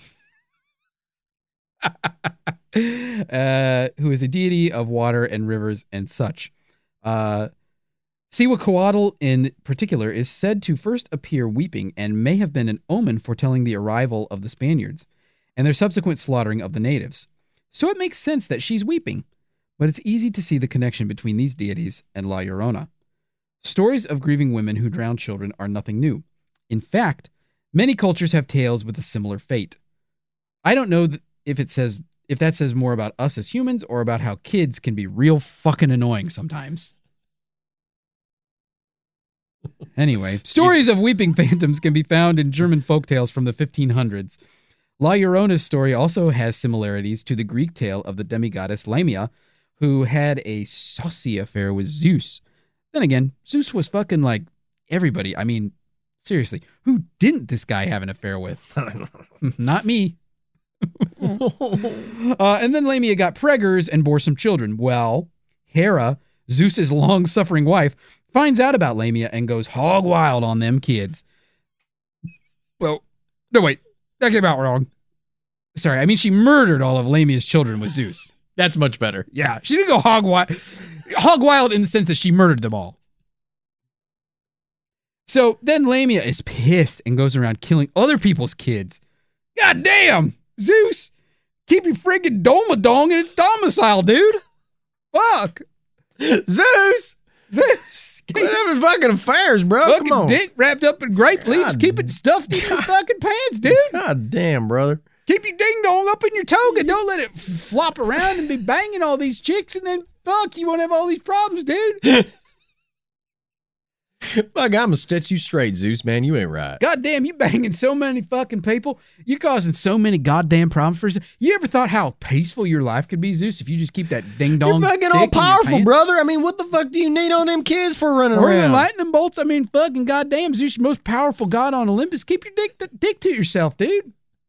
uh, who is a deity of water and rivers and such. Uh, Cihuacoatl in particular is said to first appear weeping and may have been an omen foretelling the arrival of the Spaniards and their subsequent slaughtering of the natives. So it makes sense that she's weeping, but it's easy to see the connection between these deities and La Llorona. Stories of grieving women who drown children are nothing new. In fact, many cultures have tales with a similar fate. I don't know if it says if that says more about us as humans or about how kids can be real fucking annoying sometimes. Anyway, stories of weeping phantoms can be found in German folktales from the fifteen hundreds. La Llorona's story also has similarities to the Greek tale of the demigoddess Lamia, who had a saucy affair with Zeus. Then again, Zeus was fucking like everybody. I mean, seriously, who didn't this guy have an affair with? Not me. uh, and then Lamia got preggers and bore some children. Well, Hera, Zeus's long-suffering wife, finds out about Lamia and goes hog wild on them kids. Well, no, wait. That came out wrong. Sorry, I mean she murdered all of Lamia's children with Zeus. That's much better. Yeah, she didn't go hog wild. Hog wild in the sense that she murdered them all. So then Lamia is pissed and goes around killing other people's kids. God damn, Zeus, keep your friggin' Domadong in its domicile, dude. Fuck. Zeus! Zeus! Quit having fucking affairs, bro. Fucking Come on. dick wrapped up in grape leaves. God. Keep it stuffed in your fucking pants, dude. God damn, brother. Keep your ding dong up in your toga. Don't let it f- flop around and be banging all these chicks, and then fuck, you won't have all these problems, dude. Fuck, I'm gonna set you straight, Zeus, man. You ain't right. Goddamn, you banging so many fucking people. You causing so many goddamn problems for yourself. You ever thought how peaceful your life could be, Zeus, if you just keep that ding dong? You're fucking all powerful, brother. I mean, what the fuck do you need on them kids for running Or around? the lightning bolts. I mean, fucking goddamn, Zeus, most powerful god on Olympus. Keep your dick to, dick to yourself, dude.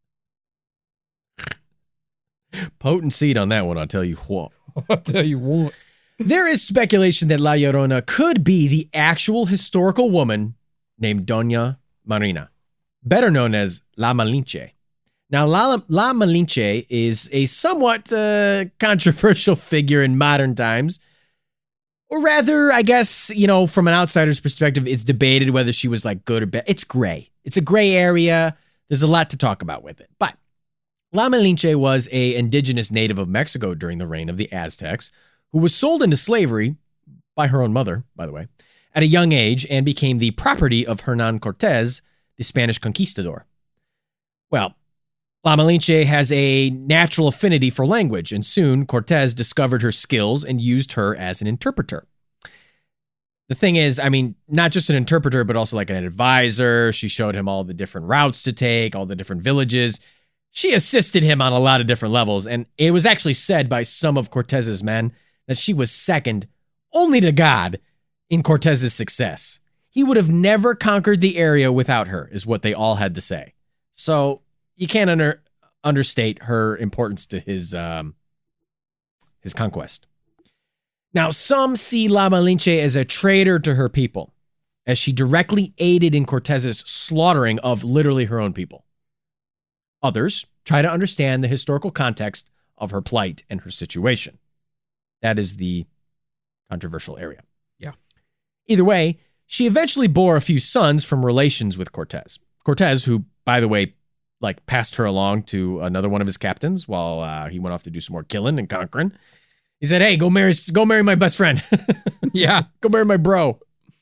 Potent seed on that one, I'll tell you what. I'll tell you what. There is speculation that La Llorona could be the actual historical woman named Doña Marina, better known as La Malinche. Now, La, La Malinche is a somewhat uh, controversial figure in modern times. Or rather, I guess, you know, from an outsider's perspective, it's debated whether she was like good or bad. It's gray. It's a gray area. There's a lot to talk about with it. But La Malinche was an indigenous native of Mexico during the reign of the Aztecs, who was sold into slavery by her own mother, by the way, at a young age and became the property of Hernan Cortez, the Spanish conquistador. Well, La Malinche has a natural affinity for language, and soon Cortez discovered her skills and used her as an interpreter. The thing is, I mean, not just an interpreter, but also like an advisor. She showed him all the different routes to take, all the different villages. She assisted him on a lot of different levels, and it was actually said by some of Cortez's men that she was second only to God in Cortez's success. He would have never conquered the area without her, is what they all had to say. So you can't under, understate her importance to his um, his conquest. Now, some see La Malinche as a traitor to her people, as she directly aided in Cortez's slaughtering of literally her own people. Others try to understand the historical context of her plight and her situation. That is the controversial area. Yeah. Either way, she eventually bore a few sons from relations with Cortez. Cortez, who, by the way, like passed her along to another one of his captains while uh, he went off to do some more killing and conquering. He said, "Hey, go marry, go marry my best friend." Yeah, go marry my bro.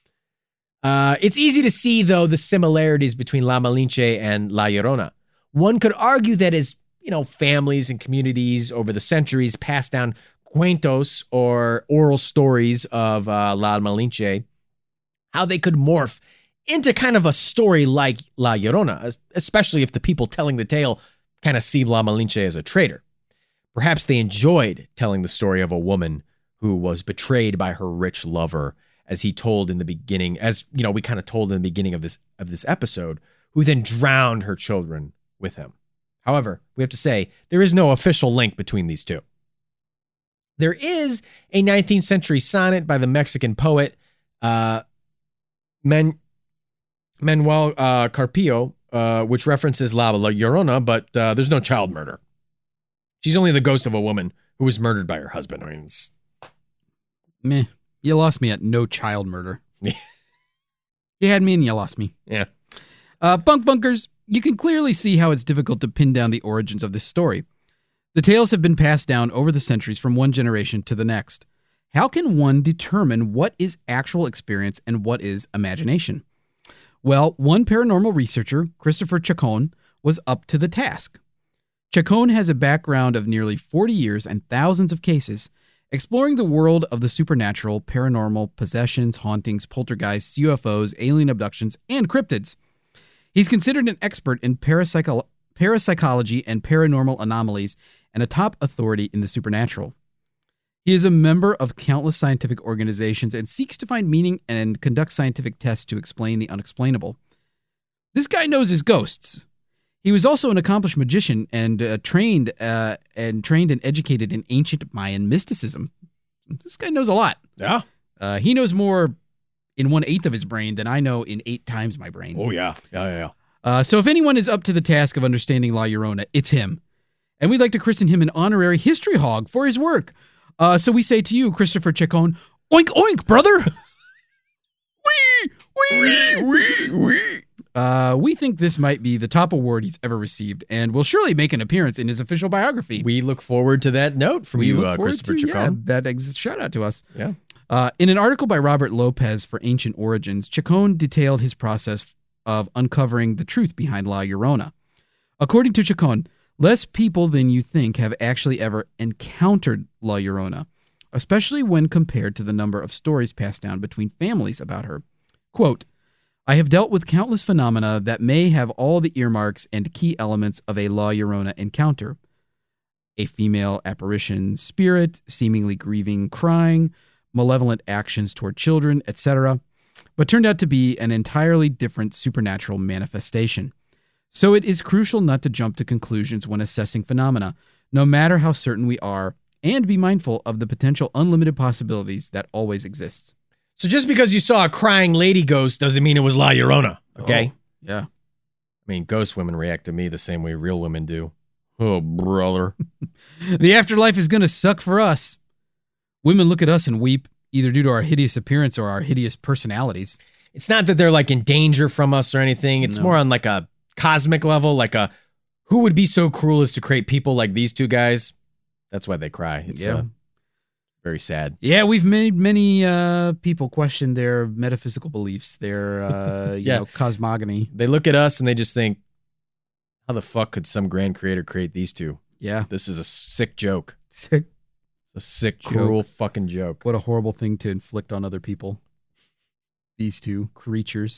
Uh, it's easy to see, though, the similarities between La Malinche and La Llorona. One could argue that as, you know, families and communities over the centuries passed down cuentos or oral stories of uh, La Malinche, how they could morph into kind of a story like La Llorona, especially if the people telling the tale kind of see La Malinche as a traitor. Perhaps they enjoyed telling the story of a woman who was betrayed by her rich lover, as he told in the beginning, as you know, we kind of told in the beginning of this of this episode, who then drowned her children with him. However, we have to say there is no official link between these two. There is a nineteenth century sonnet by the Mexican poet uh, Man- Manuel uh, Carpio, uh, which references La Llorona, but uh, there's no child murder. She's only the ghost of a woman who was murdered by her husband. I mean, it's... Meh. You lost me at no child murder. You had me and you lost me. Yeah. Uh, Bunk Bunkers, you can clearly see how it's difficult to pin down the origins of this story. The tales have been passed down over the centuries from one generation to the next. how can one determine what is actual experience and what is imagination? Well, one paranormal researcher, Christopher Chacon, was up to the task. Chacon has a background of nearly forty years and thousands of cases, exploring the world of the supernatural, paranormal, possessions, hauntings, poltergeists, U F Os, alien abductions, and cryptids. He's considered an expert in parapsycho- parapsychology and paranormal anomalies and a top authority in the supernatural. He is a member of countless scientific organizations and seeks to find meaning and conduct scientific tests to explain the unexplainable. This guy knows his ghosts. He was also an accomplished magician and uh, trained uh, and trained and educated in ancient Mayan mysticism. This guy knows a lot. Yeah. Uh, he knows more in one-eighth of his brain than I know in eight times my brain. Oh, yeah. Yeah, yeah, yeah. Uh, so if anyone is up to the task of understanding La Llorona, it's him. And we'd like to christen him an honorary history hog for his work. Uh, so we say to you, Christopher Chacon, oink, oink, brother! Wee! Wee! Wee! Wee! Uh, we think this might be the top award he's ever received and will surely make an appearance in his official biography. We look forward to that note from we you, look uh, forward Christopher to, Chacon. Yeah, that ex- shout out to us. Yeah. Uh, in an article by Robert Lopez for Ancient Origins, Chacon detailed his process of uncovering the truth behind La Llorona. According to Chacon, less people than you think have actually ever encountered La Llorona, especially when compared to the number of stories passed down between families about her. Quote, I have dealt with countless phenomena that may have all the earmarks and key elements of a La Llorona encounter. A female apparition spirit, seemingly grieving, crying, malevolent actions toward children, et cetera, but turned out to be an entirely different supernatural manifestation. So it is crucial not to jump to conclusions when assessing phenomena, no matter how certain we are, and be mindful of the potential unlimited possibilities that always exist. So just because you saw a crying lady ghost doesn't mean it was La Llorona, okay? Oh, yeah. I mean, ghost women react to me the same way real women do. Oh, brother. The afterlife is going to suck for us. Women look at us and weep, either due to our hideous appearance or our hideous personalities. It's not that they're like in danger from us or anything. It's No. more on like a cosmic level, like a who would be so cruel as to create people like these two guys? That's why they cry. It's Yeah. uh, very sad. Yeah, we've made many uh, people question their metaphysical beliefs, their uh, you Yeah. know, cosmogony. They look at us and they just think, how the fuck could some grand creator create these two? Yeah. This is a sick joke. Sick. It's a sick, Joke. cruel fucking joke. What a horrible thing to inflict on other people. These two creatures.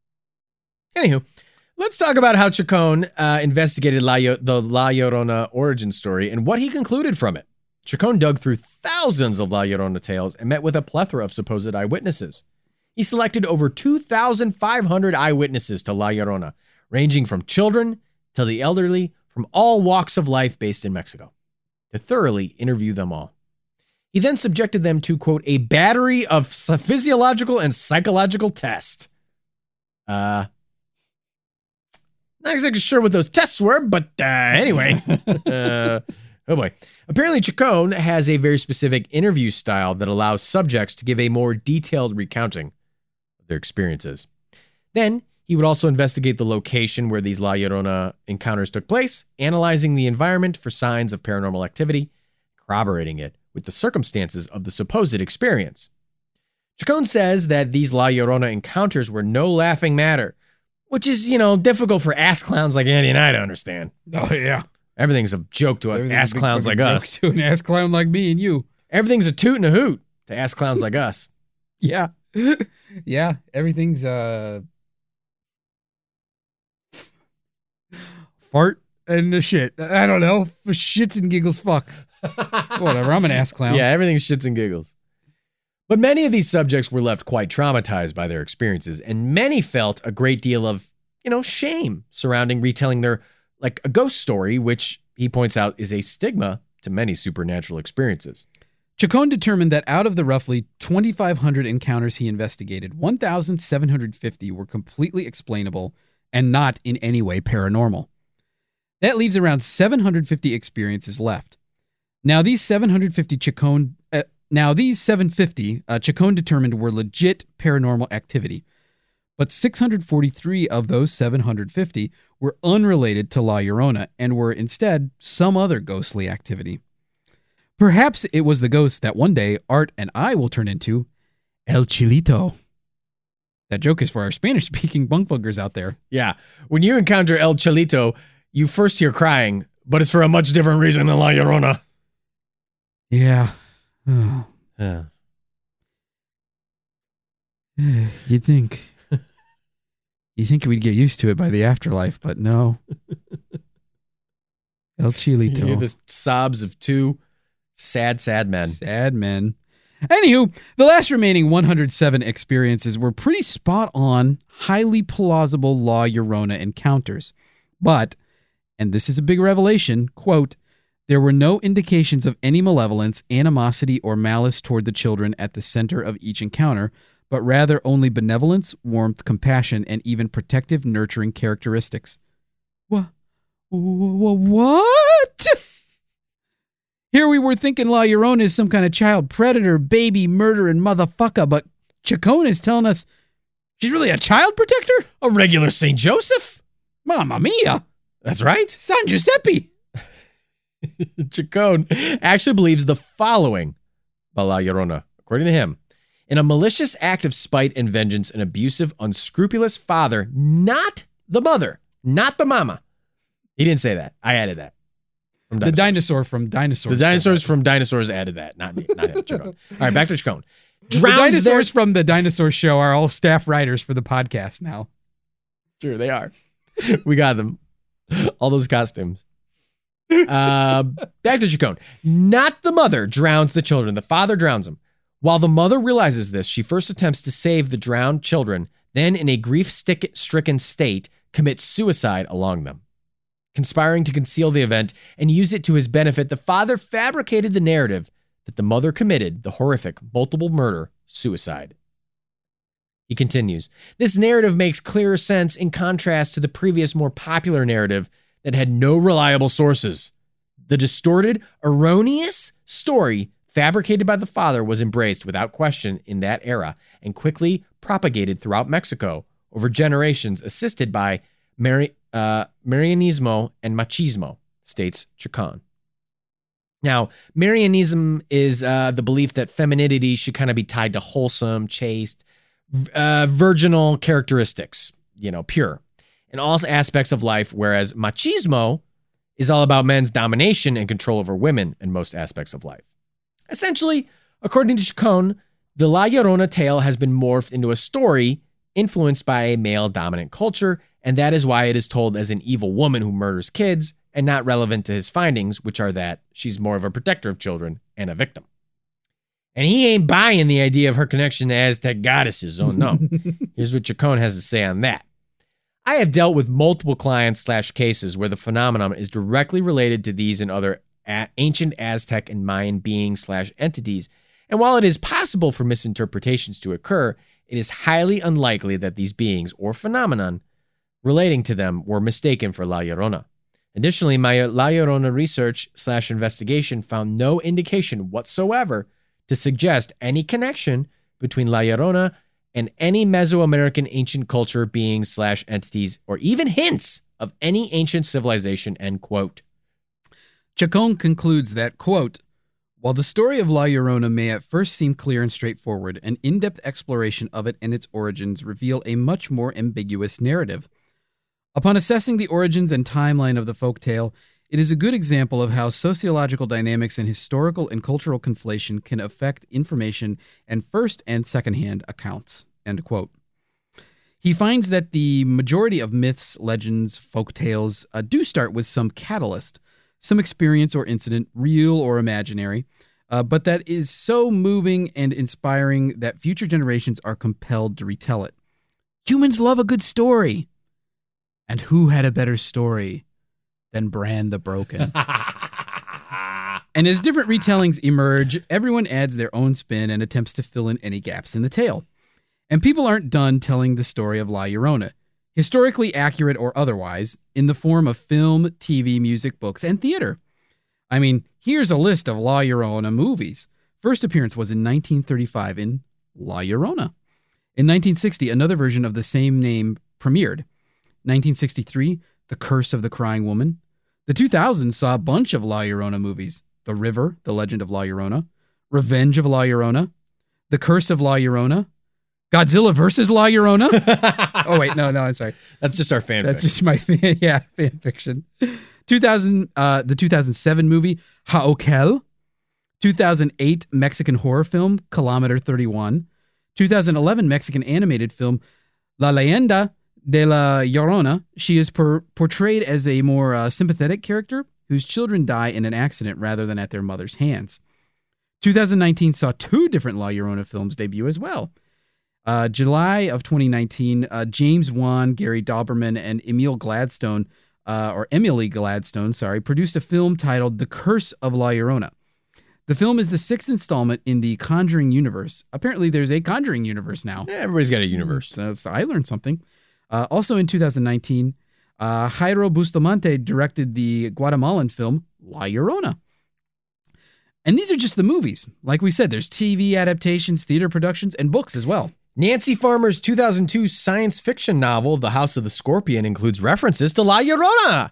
Anywho, let's talk about how Chacon uh, investigated La Yo- the La Llorona origin story and what he concluded from it. Chacon dug through thousands of La Llorona tales and met with a plethora of supposed eyewitnesses. He selected over two thousand five hundred eyewitnesses to La Llorona, ranging from children to the elderly from all walks of life based in Mexico, to thoroughly interview them all. He then subjected them to, quote, a battery of physiological and psychological tests. Uh, not exactly sure what those tests were, but uh, anyway. uh, oh boy. Apparently, Chacon has a very specific interview style that allows subjects to give a more detailed recounting of their experiences. Then, he would also investigate the location where these La Llorona encounters took place, analyzing the environment for signs of paranormal activity, corroborating it with the circumstances of the supposed experience. Chacon says that these La Llorona encounters were no laughing matter, which is, you know, difficult for ass clowns like Andy and I to understand. Oh, yeah. Everything's a joke to us ass clowns like us. To an ass clown like me and you. Everything's a toot and a hoot to ass clowns like us. Yeah. Yeah. Everything's uh fart and the shit. I don't know. For shits and giggles, fuck. Whatever. I'm an ass clown. Yeah, everything's shits and giggles. But many of these subjects were left quite traumatized by their experiences, and many felt a great deal of, you know, shame surrounding retelling their, like, a ghost story, which he points out is a stigma to many supernatural experiences. Chacon determined that out of the roughly twenty-five hundred encounters he investigated, one thousand seven hundred fifty were completely explainable and not in any way paranormal. That leaves around seven hundred fifty experiences left. Now these seven hundred fifty Chacon, uh, now these seven hundred fifty uh, Chacon determined were legit paranormal activity, but six hundred forty-three of those seven hundred fifty were unrelated to La Llorona and were instead some other ghostly activity. Perhaps it was the ghost that one day Art and I will turn into El Chilito. That joke is for our Spanish-speaking bunkbuggers out there. Yeah. When you encounter El Chalito, you first hear crying, but it's for a much different reason than La Llorona. Yeah. Yeah. You'd think. You think we'd get used to it by the afterlife, but no. El Chilito. You hear the sobs of two sad, sad men. Sad men. Anywho, the last remaining one hundred seven experiences were pretty spot on, highly plausible La Llorona encounters. But, and this is a big revelation, quote, there were no indications of any malevolence, animosity, or malice toward the children at the center of each encounter, but rather only benevolence, warmth, compassion, and even protective, nurturing characteristics. What? What? Here we were thinking La Llorona is some kind of child predator, baby murdering motherfucker, but Chacon is telling us she's really a child protector? A regular Saint Joseph? Mamma mia! That's right. San Giuseppe! Chacon actually believes the following about La Llorona, according to him. In a malicious act of spite and vengeance, an abusive, unscrupulous father, not the mother, not the mama. He didn't say that. I added that. The dinosaur from Dinosaurs. The dinosaurs from Dinosaurs added that, not me. Not him, Chacon. All right, back to Chacon. The dinosaurs their... from the Dinosaur Show are all staff writers for the podcast now. Sure, they are. We got them. All those costumes. Uh, back to Chacon. Not the mother drowns the children. The father drowns them. While the mother realizes this, she first attempts to save the drowned children, then in a grief-stricken state, commits suicide along them. Conspiring to conceal the event and use it to his benefit, the father fabricated the narrative that the mother committed the horrific multiple murder suicide. He continues, this narrative makes clearer sense in contrast to the previous more popular narrative that had no reliable sources. The distorted, erroneous story fabricated by the father was embraced without question in that era and quickly propagated throughout Mexico over generations, assisted by Mary, uh, Marianismo and Machismo, states Chacon. Now, Marianism is uh, the belief that femininity should kind of be tied to wholesome, chaste, uh, virginal characteristics, you know, pure, in all aspects of life, whereas Machismo is all about men's domination and control over women in most aspects of life. Essentially, according to Chacon, the La Llorona tale has been morphed into a story influenced by a male-dominant culture, and that is why it is told as an evil woman who murders kids and not relevant to his findings, which are that she's more of a protector of children and a victim. And he ain't buying the idea of her connection to Aztec goddesses. Oh, no. Here's what Chacon has to say on that. I have dealt with multiple clients slash cases where the phenomenon is directly related to these and other a- ancient Aztec and Mayan beings slash entities, and while it is possible for misinterpretations to occur, it is highly unlikely that these beings or phenomenon relating to them were mistaken for La Llorona. Additionally, my La Llorona research slash investigation found no indication whatsoever to suggest any connection between La Llorona and any Mesoamerican ancient culture, beings slash entities, or even hints of any ancient civilization, end quote. Chacon concludes that, quote, while the story of La Llorona may at first seem clear and straightforward, an in-depth exploration of it and its origins reveal a much more ambiguous narrative. Upon assessing the origins and timeline of the folktale, it is a good example of how sociological dynamics and historical and cultural conflation can affect information and first and second-hand accounts, end quote. He finds that the majority of myths, legends, folktales uh, do start with some catalyst, some experience or incident, real or imaginary, uh, but that is so moving and inspiring that future generations are compelled to retell it. Humans love a good story. And who had a better story than Bran the Broken? And as different retellings emerge, everyone adds their own spin and attempts to fill in any gaps in the tale. And people aren't done telling the story of La Llorona, historically accurate or otherwise, in the form of film, T V, music, books, and theater. I mean, here's a list of La Llorona movies. First appearance was in nineteen thirty-five in La Llorona. In nineteen sixty, another version of the same name premiered. nineteen sixty-three, The Curse of the Crying Woman. The two thousands saw a bunch of La Llorona movies. The River, The Legend of La Llorona, Revenge of La Llorona, The Curse of La Llorona, Godzilla versus La Llorona. Oh, wait, no, no, I'm sorry. That's just our fan That's fiction. just my, fan, yeah, fan fiction. two thousand, uh, the two thousand seven movie, Ha'okel. two thousand eight Mexican horror film, Kilometer thirty-one. two thousand eleven Mexican animated film, La Leyenda de la Llorona. She is per- portrayed as a more uh, sympathetic character whose children die in an accident rather than at their mother's hands. two thousand nineteen saw two different La Llorona films debut as well. Uh, July of twenty nineteen, uh, James Wan, Gary Dauberman, and Emil Gladstone, uh, or Emily Gladstone, sorry, produced a film titled The Curse of La Llorona. The film is the sixth installment in the Conjuring universe. Apparently, there's a Conjuring universe now. Yeah, everybody's got a universe. So, so I learned something. Uh, also in two thousand nineteen, uh, Jairo Bustamante directed the Guatemalan film La Llorona. And these are just the movies. Like we said, there's T V adaptations, theater productions, and books as well. Nancy Farmer's two thousand two science fiction novel, The House of the Scorpion, includes references to La Llorona.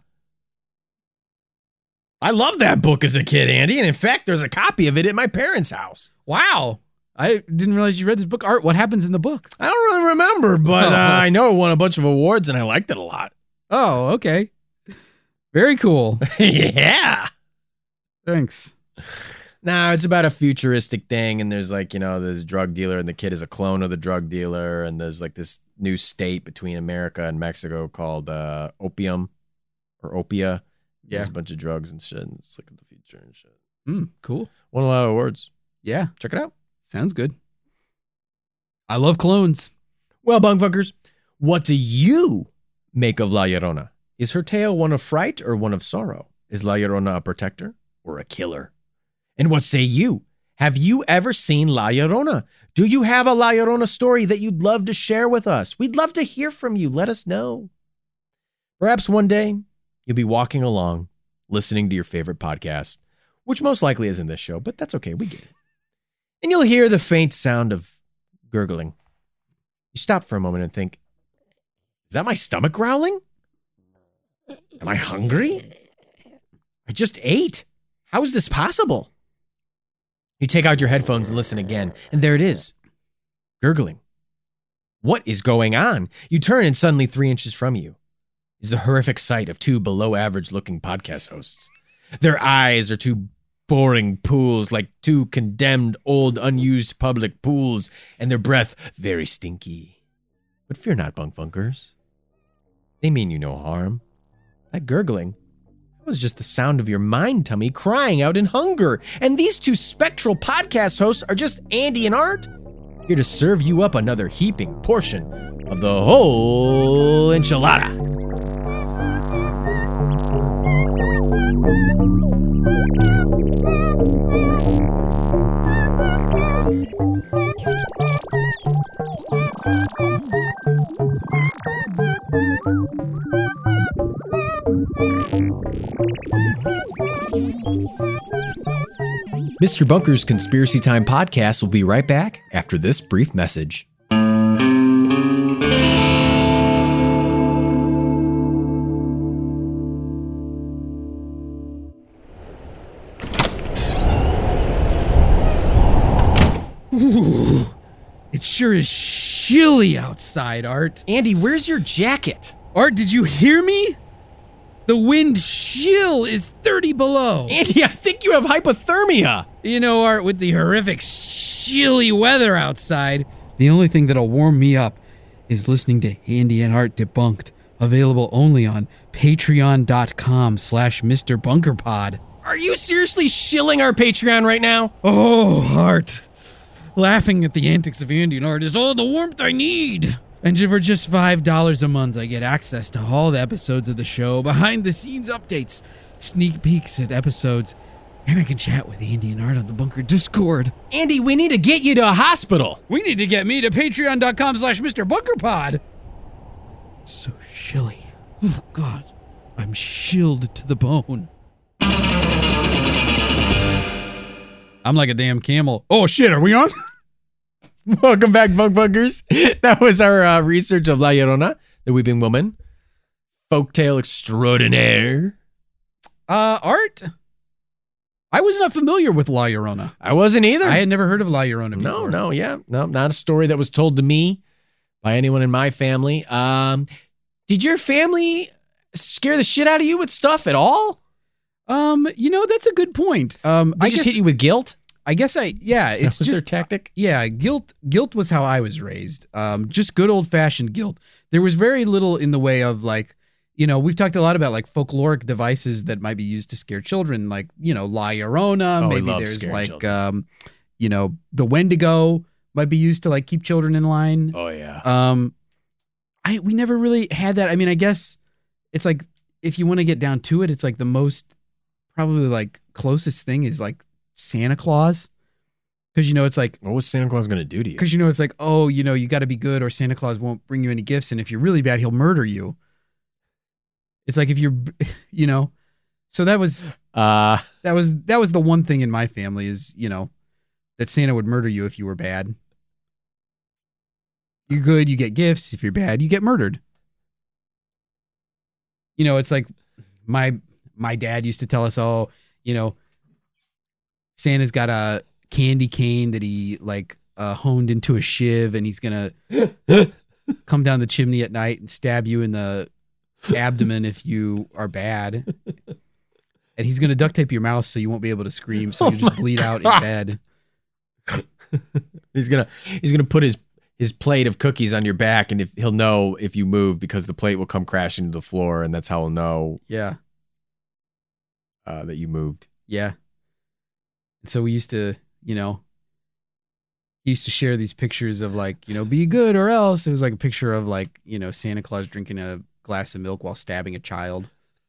I loved that book as a kid, Andy, and in fact, there's a copy of it at my parents' house. Wow. I didn't realize you read this book. Art, what happens in the book? I don't really remember, but uh, I know it won a bunch of awards, and I liked it a lot. Oh, okay. Very cool. Yeah. Thanks. No, it's about a futuristic thing, and there's like, you know, there's a drug dealer, and the kid is a clone of the drug dealer, and there's like this new state between America and Mexico called uh, opium or opia. Yeah. There's a bunch of drugs and shit, and it's like the future and shit. Mm, cool. Won a lot of awards. Yeah. Check it out. Sounds good. I love clones. Well, Bunkfunkers, what do you make of La Llorona? Is her tale one of fright or one of sorrow? Is La Llorona a protector or a killer? And what say you? Have you ever seen La Llorona? Do you have a La Llorona story that you'd love to share with us? We'd love to hear from you. Let us know. Perhaps one day you'll be walking along, listening to your favorite podcast, which most likely isn't this show, but that's okay. We get it. And you'll hear the faint sound of gurgling. You stop for a moment and think, is that my stomach growling? Am I hungry? I just ate. How is this possible? You take out your headphones and listen again, and there it is, gurgling. What is going on? You turn, and suddenly three inches from you is the horrific sight of two below-average-looking podcast hosts. Their eyes are two boring pools, like two condemned, old, unused public pools, and their breath very stinky. But fear not, Bunkfunkers. They mean you no harm. That gurgling was just the sound of your mind tummy crying out in hunger. And these two spectral podcast hosts are just Andy and Art, here to serve you up another heaping portion of the whole enchilada. Mister Bunker's Conspiracy Time podcast will be right back after this brief message. Ooh, it sure is chilly outside, Art. Andy, where's your jacket? Art, did you hear me? The wind chill is thirty below. Andy, I think you have hypothermia. You know, Art, with the horrific chilly weather outside, the only thing that'll warm me up is listening to Andy and Art Debunked, available only on patreon.com slash Mr. Bunkerpod. Are you seriously shilling our Patreon right now? Oh, Art. Laughing at the antics of Andy and Art is all the warmth I need. And for just five dollars a month, I get access to all the episodes of the show, behind-the-scenes updates, sneak peeks at episodes, and I can chat with Andy and Art on the Bunker Discord. Andy, we need to get you to a hospital. We need to get me to patreon.com slash Mr. Bunkerpod. It's so chilly. Oh, God. I'm chilled to the bone. I'm like a damn camel. Oh, shit, are we on? Welcome back, Bunkbunkers. That was our uh, research of La Llorona, the Weeping Woman, folktale extraordinaire. Uh, Art? I was not familiar with La Llorona. I wasn't either. I had never heard of La Llorona no, before. no, yeah, no, not a story that was told to me by anyone in my family. Um, did your family scare the shit out of you with stuff at all? Um, you know, that's a good point. Um, They I just guess, hit you with guilt? I guess I, yeah, it's That was their just, tactic. yeah, guilt, guilt was how I was raised. Um, just good old fashioned guilt. There was very little in the way of like, you know, we've talked a lot about like folkloric devices that might be used to scare children, like, you know, La Llorona. Oh, I maybe love there's scaring like, children. um, you know, the Wendigo might be used to like keep children in line. Oh yeah. Um, I we never really had that. I mean, I guess it's like if you want to get down to it, it's like the most probably like closest thing is like Santa Claus, because you know it's like What was Santa Claus going to do to you? because you know it's like oh you know you got to be good or Santa Claus won't bring you any gifts, and if you're really bad he'll murder you. It's like if you're, you know, so that was Uh, that was that was the one thing in my family is you know that Santa would murder you if you were bad. You're good, you get gifts. If you're bad, you get murdered. You know, it's like my my dad used to tell us, oh, you know, Santa's got a candy cane that he like uh, honed into a shiv, and he's gonna come down the chimney at night and stab you in the abdomen if you are bad. And he's gonna duct tape your mouth so you won't be able to scream, so Oh you just my bleed out God. in bed. he's gonna he's gonna put his his plate of cookies on your back, and if he'll know if you move because the plate will come crashing to the floor, and that's how he'll know Yeah, uh, that you moved. yeah. And so we used to, you know, he used to share these pictures of like, you know, be good or else. It was like a picture of like, you know, Santa Claus drinking a glass of milk while stabbing a child.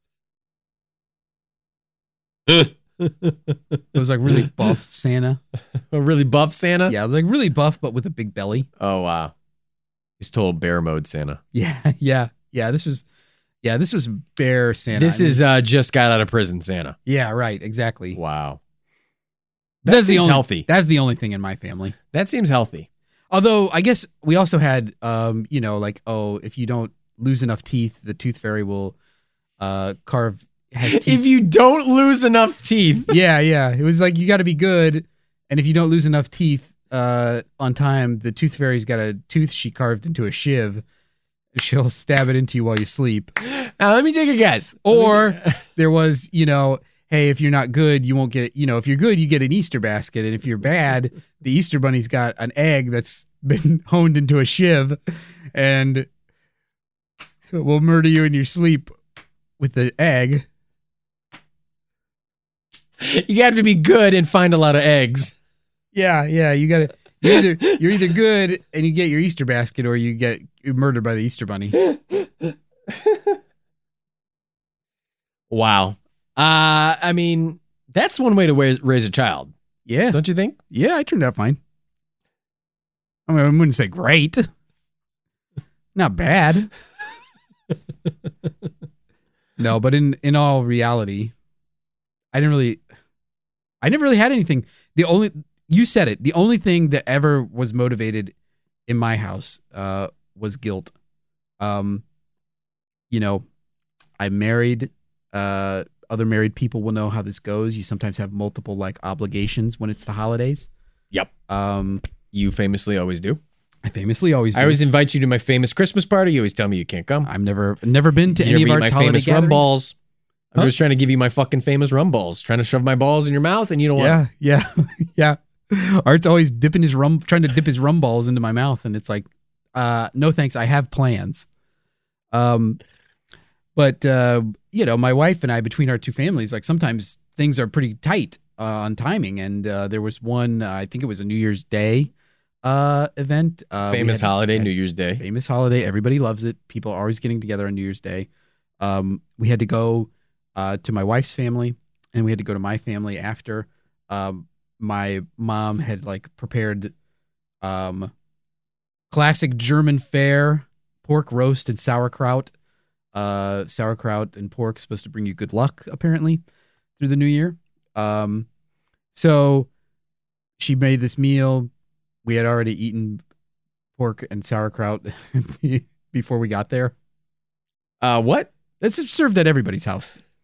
It was like really buff Santa. A really buff Santa? Yeah, it was like really buff, but with a big belly. Oh wow. He's total bear mode Santa. Yeah, yeah, yeah. This was, yeah, this was bear Santa. This I mean, is uh, just got out of prison Santa. yeah, right, exactly. Wow. That That's the seems only healthy. That's the only thing in my family. That seems healthy. Although I guess we also had, um, you know, like oh, if you don't lose enough teeth, the tooth fairy will uh, carve has teeth. If you don't lose enough teeth. yeah, yeah. It was like you got to be good, and if you don't lose enough teeth uh, on time, the tooth fairy's got a tooth she carved into a shiv. She'll stab it into you while you sleep. Now let me take a guess. Or Let me- there was, you know, hey, if you're not good, you won't get, you know, if you're good, you get an Easter basket, and if you're bad, the Easter bunny's got an egg that's been honed into a shiv, and will murder you in your sleep with the egg. you got to be good and find a lot of eggs. Yeah, yeah. You gotta you're either you're either good and you get your Easter basket, or you get murdered by the Easter bunny. Wow. Uh, I mean, that's one way to raise, raise a child, Yeah, don't you think? yeah. I turned out fine. I mean, I wouldn't say great, not bad. No, but in in all reality, I didn't really, I never really had anything. The only you said it. The only thing that ever was motivated in my house uh, was guilt. Um, you know, I married. Uh, other married people will know how this goes. You sometimes have multiple like obligations when it's the holidays. Yep. Um, You famously always do. I famously always do. I always invite you to my famous Christmas party. You always tell me you can't come. I've never never been to You any of never eat our my holiday famous rum gatherings. balls. I'm Huh? just trying to give you my fucking famous rum balls. Trying to shove my balls in your mouth, and you don't want. Yeah, yeah, yeah. Art's always dipping his rum, trying to dip his rum balls into my mouth, and it's like, uh, no thanks. I have plans. Um, but uh, you know, my wife and I, between our two families, like sometimes things are pretty tight uh, on timing. And uh, there was one, uh, I think it was a New Year's Day uh, event. Uh, we Famous had- holiday, had- New Year's Day. famous holiday. Everybody loves it. People are always getting together on New Year's Day. Um, we had to go uh, to my wife's family, and we had to go to my family after. Um, my mom had like prepared um, classic German fare, pork roast and sauerkraut. Uh, sauerkraut and pork supposed to bring you good luck, apparently, through the new year. Um, so she made this meal. We had already eaten pork and sauerkraut before we got there. Uh, what? This is served at everybody's house.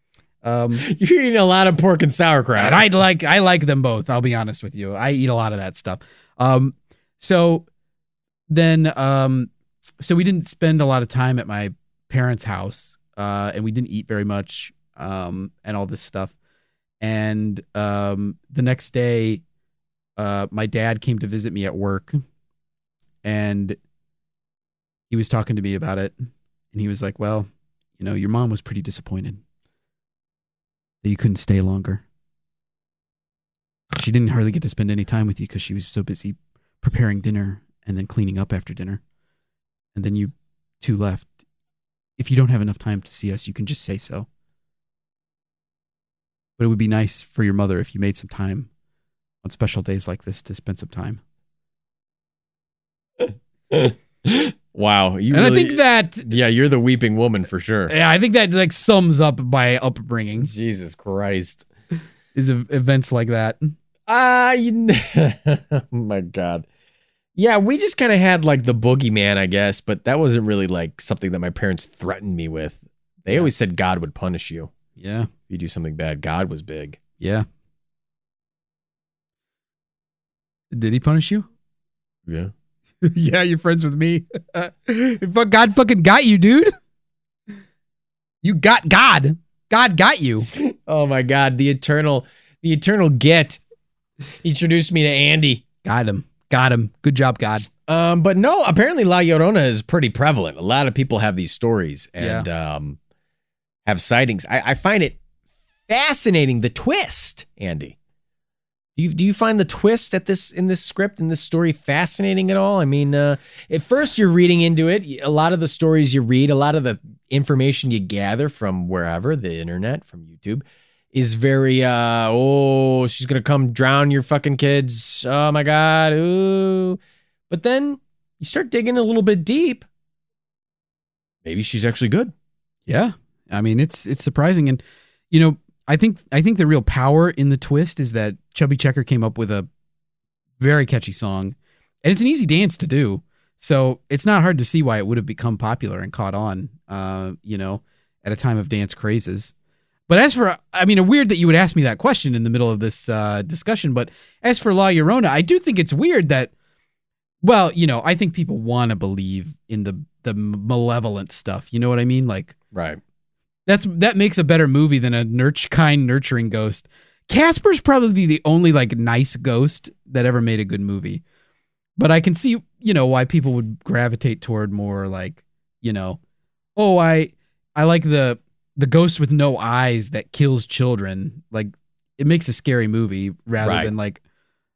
Um, You're eating a lot of pork and sauerkraut. and I like I like them both. I'll be honest with you. I eat a lot of that stuff. Um, so then, um, so we didn't spend a lot of time at my parents' house, uh, and we didn't eat very much, um, and all this stuff. And um, the next day, uh, my dad came to visit me at work, and he was talking to me about it, and he was like, "Well, you know, your mom was pretty disappointed that you couldn't stay longer. She didn't hardly get to spend any time with you because she was so busy preparing dinner and then cleaning up after dinner. And then you two left. If you don't have enough time to see us, you can just say so. But it would be nice for your mother if you made some time on special days like this to spend some time." Wow. You and really, I think that, yeah, you're the weeping woman for sure. yeah, I think that like sums up my upbringing Jesus Christ. is ev- events like that. Ah, uh, you oh my God. Yeah, we just kind of had like the boogeyman, I guess, but that wasn't really like something that my parents threatened me with. They Yeah. always said God would punish you Yeah. if you do something bad. God was big. Yeah. Did he punish you? Yeah. Yeah, you're friends with me. But God fucking got you, dude. You got God. God got you. Oh my God, the eternal, the eternal get. He introduced me to Andy. Got him. Got him. Good job, God. Um, but no, apparently La Llorona is pretty prevalent. A lot of people have these stories and um, have sightings. I, I find it fascinating, the twist, Andy. Do you, do you find the twist at this in this script, in this story, fascinating at all? I mean, uh, at first you're reading into it. A lot of the stories you read, a lot of the information you gather from wherever, the internet, from YouTube, is very, uh, oh, she's going to come drown your fucking kids. Oh, my God. Ooh. But then you start digging a little bit deep. Maybe she's actually good. Yeah. I mean, it's it's surprising. And, you know, I think I think the real power in the twist is that Chubby Checker came up with a very catchy song. And it's an easy dance to do. So it's not hard to see why it would have become popular and caught on, uh, you know, at a time of dance crazes. But as for, I mean, weird that you would ask me that question in the middle of this uh, discussion. But as for La Llorona, I do think it's weird that, well, you know, I think people want to believe in the the malevolent stuff. You know what I mean? Like, Right. that's that makes a better movie than a nurt- kind, nurturing ghost. Casper's probably the only like nice ghost that ever made a good movie. But I can see, you know, why people would gravitate toward more like, you know, oh, I I like the the ghost with no eyes that kills children. Like, it makes a scary movie rather Right. than like,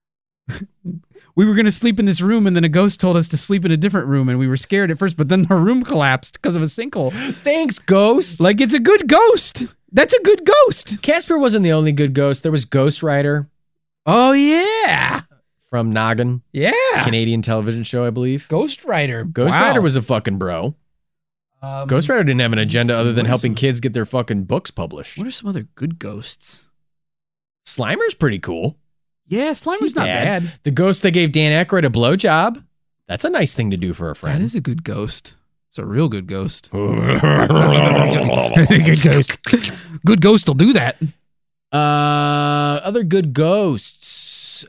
we were going to sleep in this room and then a ghost told us to sleep in a different room and we were scared at first, but then our room collapsed because of a sinkhole. Thanks, Ghost. Like, it's a good ghost. That's a good ghost. Casper wasn't the only good ghost. There was Ghost Rider Oh, yeah. from Noggin, Yeah. Canadian television show, I believe. Ghost Rider. Ghost Wow. Rider was a fucking bro. Um, Ghost Rider didn't have an agenda let's see, other than what are helping some- kids get their fucking books published. What are some other good ghosts? Slimer's pretty cool. Yeah, Slimer's He's not bad. bad. The ghost that gave Dan Aykroyd a blowjob. That's a nice thing to do for a friend. That is a good ghost. It's a real good ghost. uh, good ghost. Good ghost will do that. other good ghosts.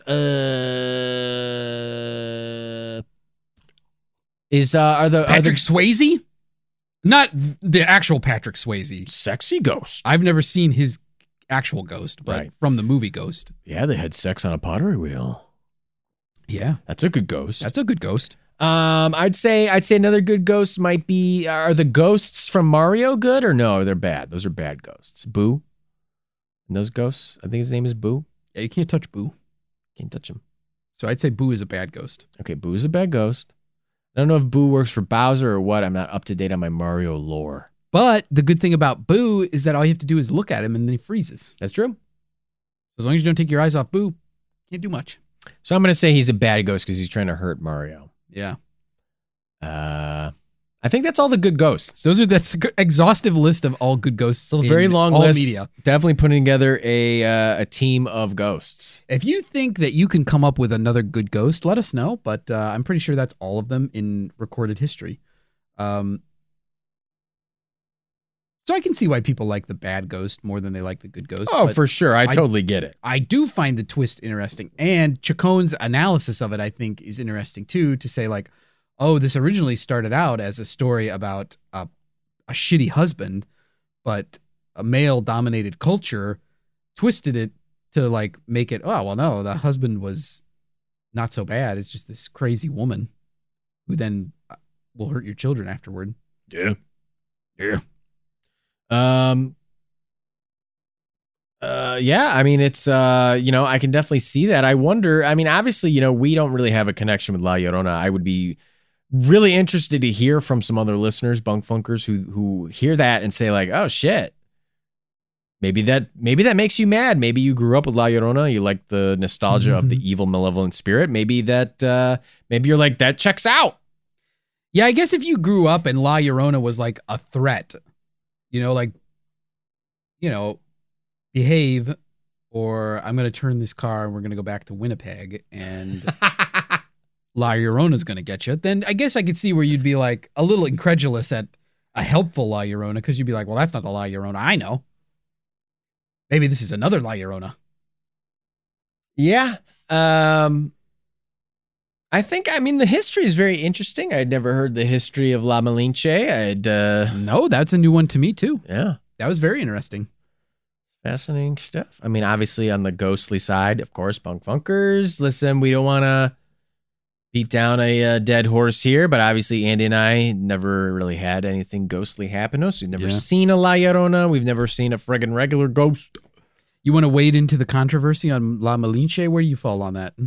Uh, is uh, are the are Patrick the Swayze? Not the actual Patrick Swayze. sexy ghosts? I've never seen his actual ghost, but Right. from the movie Ghost. Yeah, they had sex on a pottery wheel. Yeah, That's a good ghost. that's a good ghost. Um, I'd say I'd say another good ghost might be, are the ghosts from Mario good or no? They're bad. Those are bad ghosts. Boo. And those ghosts, I think his name is Boo. Yeah, you can't touch Boo. Can't touch him. So I'd say Boo is a bad ghost. Okay, Boo is a bad ghost. I don't know if Boo works for Bowser or what. I'm not up to date on my Mario lore. But the good thing about Boo is that all you have to do is look at him and then he freezes. That's true. As long as you don't take your eyes off Boo, can't do much. So I'm going to say he's a bad ghost because he's trying to hurt Mario. Yeah. Uh, I think that's all the good ghosts. Those are that's an exhaustive list of all good ghosts. It's a in very long all list. media. Definitely putting together a uh, a team of ghosts. If you think that you can come up with another good ghost, let us know. But uh, I'm pretty sure that's all of them in recorded history. Um, So I can see why people like the bad ghost more than they like the good ghost. Oh, but for sure. I, I- totally get it. I do find the twist interesting. And Chacon's analysis of it, I think, is interesting too, to say like, oh, this originally started out as a story about a, a shitty husband, but a male-dominated culture twisted it to like make it, oh, well, no, the husband was not so bad. It's just this crazy woman who then will hurt your children afterward. Yeah. Yeah. Um, uh, yeah, I mean, it's, uh, you know, I can definitely see that. I wonder, I mean, obviously, you know, we don't really have a connection with La Llorona. I would be really interested to hear from some other listeners, bunk funkers, who, who hear that and say like, oh shit, maybe that, maybe that makes you mad. Maybe you grew up with La Llorona. You like the nostalgia Mm-hmm. of the evil, malevolent spirit. Maybe that, uh, maybe you're like, that checks out. Yeah, I guess if you grew up and La Llorona was like a threat, you know, like, you know, behave or I'm going to turn this car and we're going to go back to Winnipeg and La Llorona's going to get you, then I guess I could see where you'd be like a little incredulous at a helpful La Llorona because you'd be like, well, that's not the La Llorona I know. Maybe this is another La Llorona. Yeah. Um, I think, I mean, the history is very interesting. I'd never heard the history of La Malinche. I'd, uh, No, that's a new one to me too. yeah, That was very interesting. fascinating stuff. I mean, obviously on the ghostly side, of course, bunk funkers. Listen, we don't want to beat down a uh, dead horse here, but obviously Andy and I never really had anything ghostly happen to us. We've never Yeah. seen a La Llorona. We've never seen a friggin' regular ghost. You want to wade into the controversy on La Malinche? Where do you fall on that?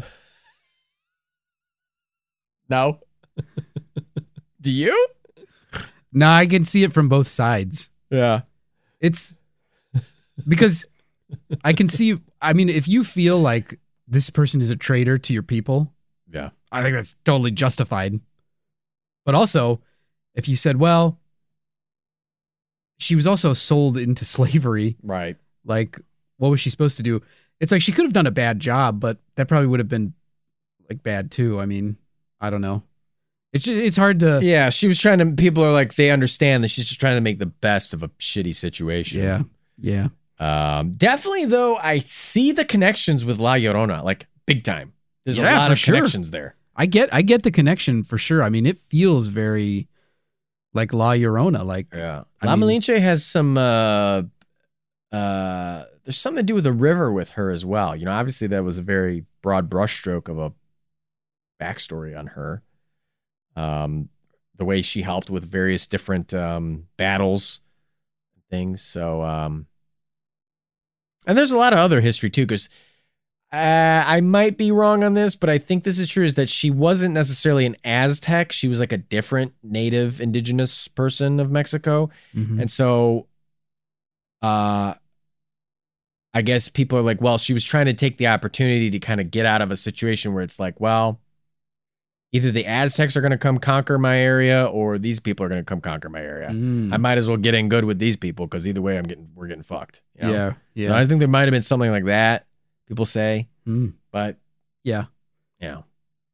No. Do you? No, I can see it from both sides. Yeah. It's because I can see, I mean, if you feel like this person is a traitor to your people, Yeah. I think that's totally justified. But also, if you said, well, she was also sold into slavery, Right. like, what was she supposed to do? It's like she could have done a bad job, but that probably would have been like bad too. I mean, I don't know. It's just, it's hard to. Yeah, she was trying to. People are like, they understand that she's just trying to make the best of a shitty situation. Yeah. Yeah. Um, definitely, though, I see the connections with La Llorona, like big time. There's a Yeah, lot for of sure. connections there. I get I get the connection for sure. I mean, it feels very like La Llorona. Like, Yeah, I La mean- Malinche has some. Uh, uh, there's something to do with the river with her as well. You know, obviously that was a very broad brushstroke of a backstory on her. Um, the way she helped with various different um battles, and things. So, um, and there's a lot of other history too, because. Uh, I might be wrong on this, but I think this is true, is that she wasn't necessarily an Aztec. She was like a different native indigenous person of Mexico. mhm. And so uh, I guess people are like, well, she was trying to take the opportunity to kind of get out of a situation where it's like, well, either the Aztecs are going to come conquer my area or these people are going to come conquer my area. Mm. I might as well get in good with these people because either way I'm getting, we're getting fucked. you know? Yeah. So Yeah. I think there might have been something like that. People say, Mm. but Yeah. yeah,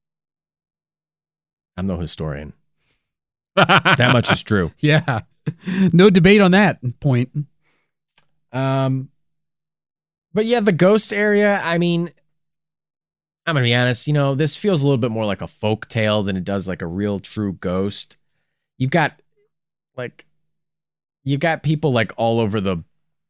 I'm no historian. That much is true. Yeah. No debate on that point. Um, but yeah, the ghost area. I mean, I'm gonna be honest. You know, this feels a little bit more like a folk tale than it does like a real true ghost. You've got like, you've got people like all over the.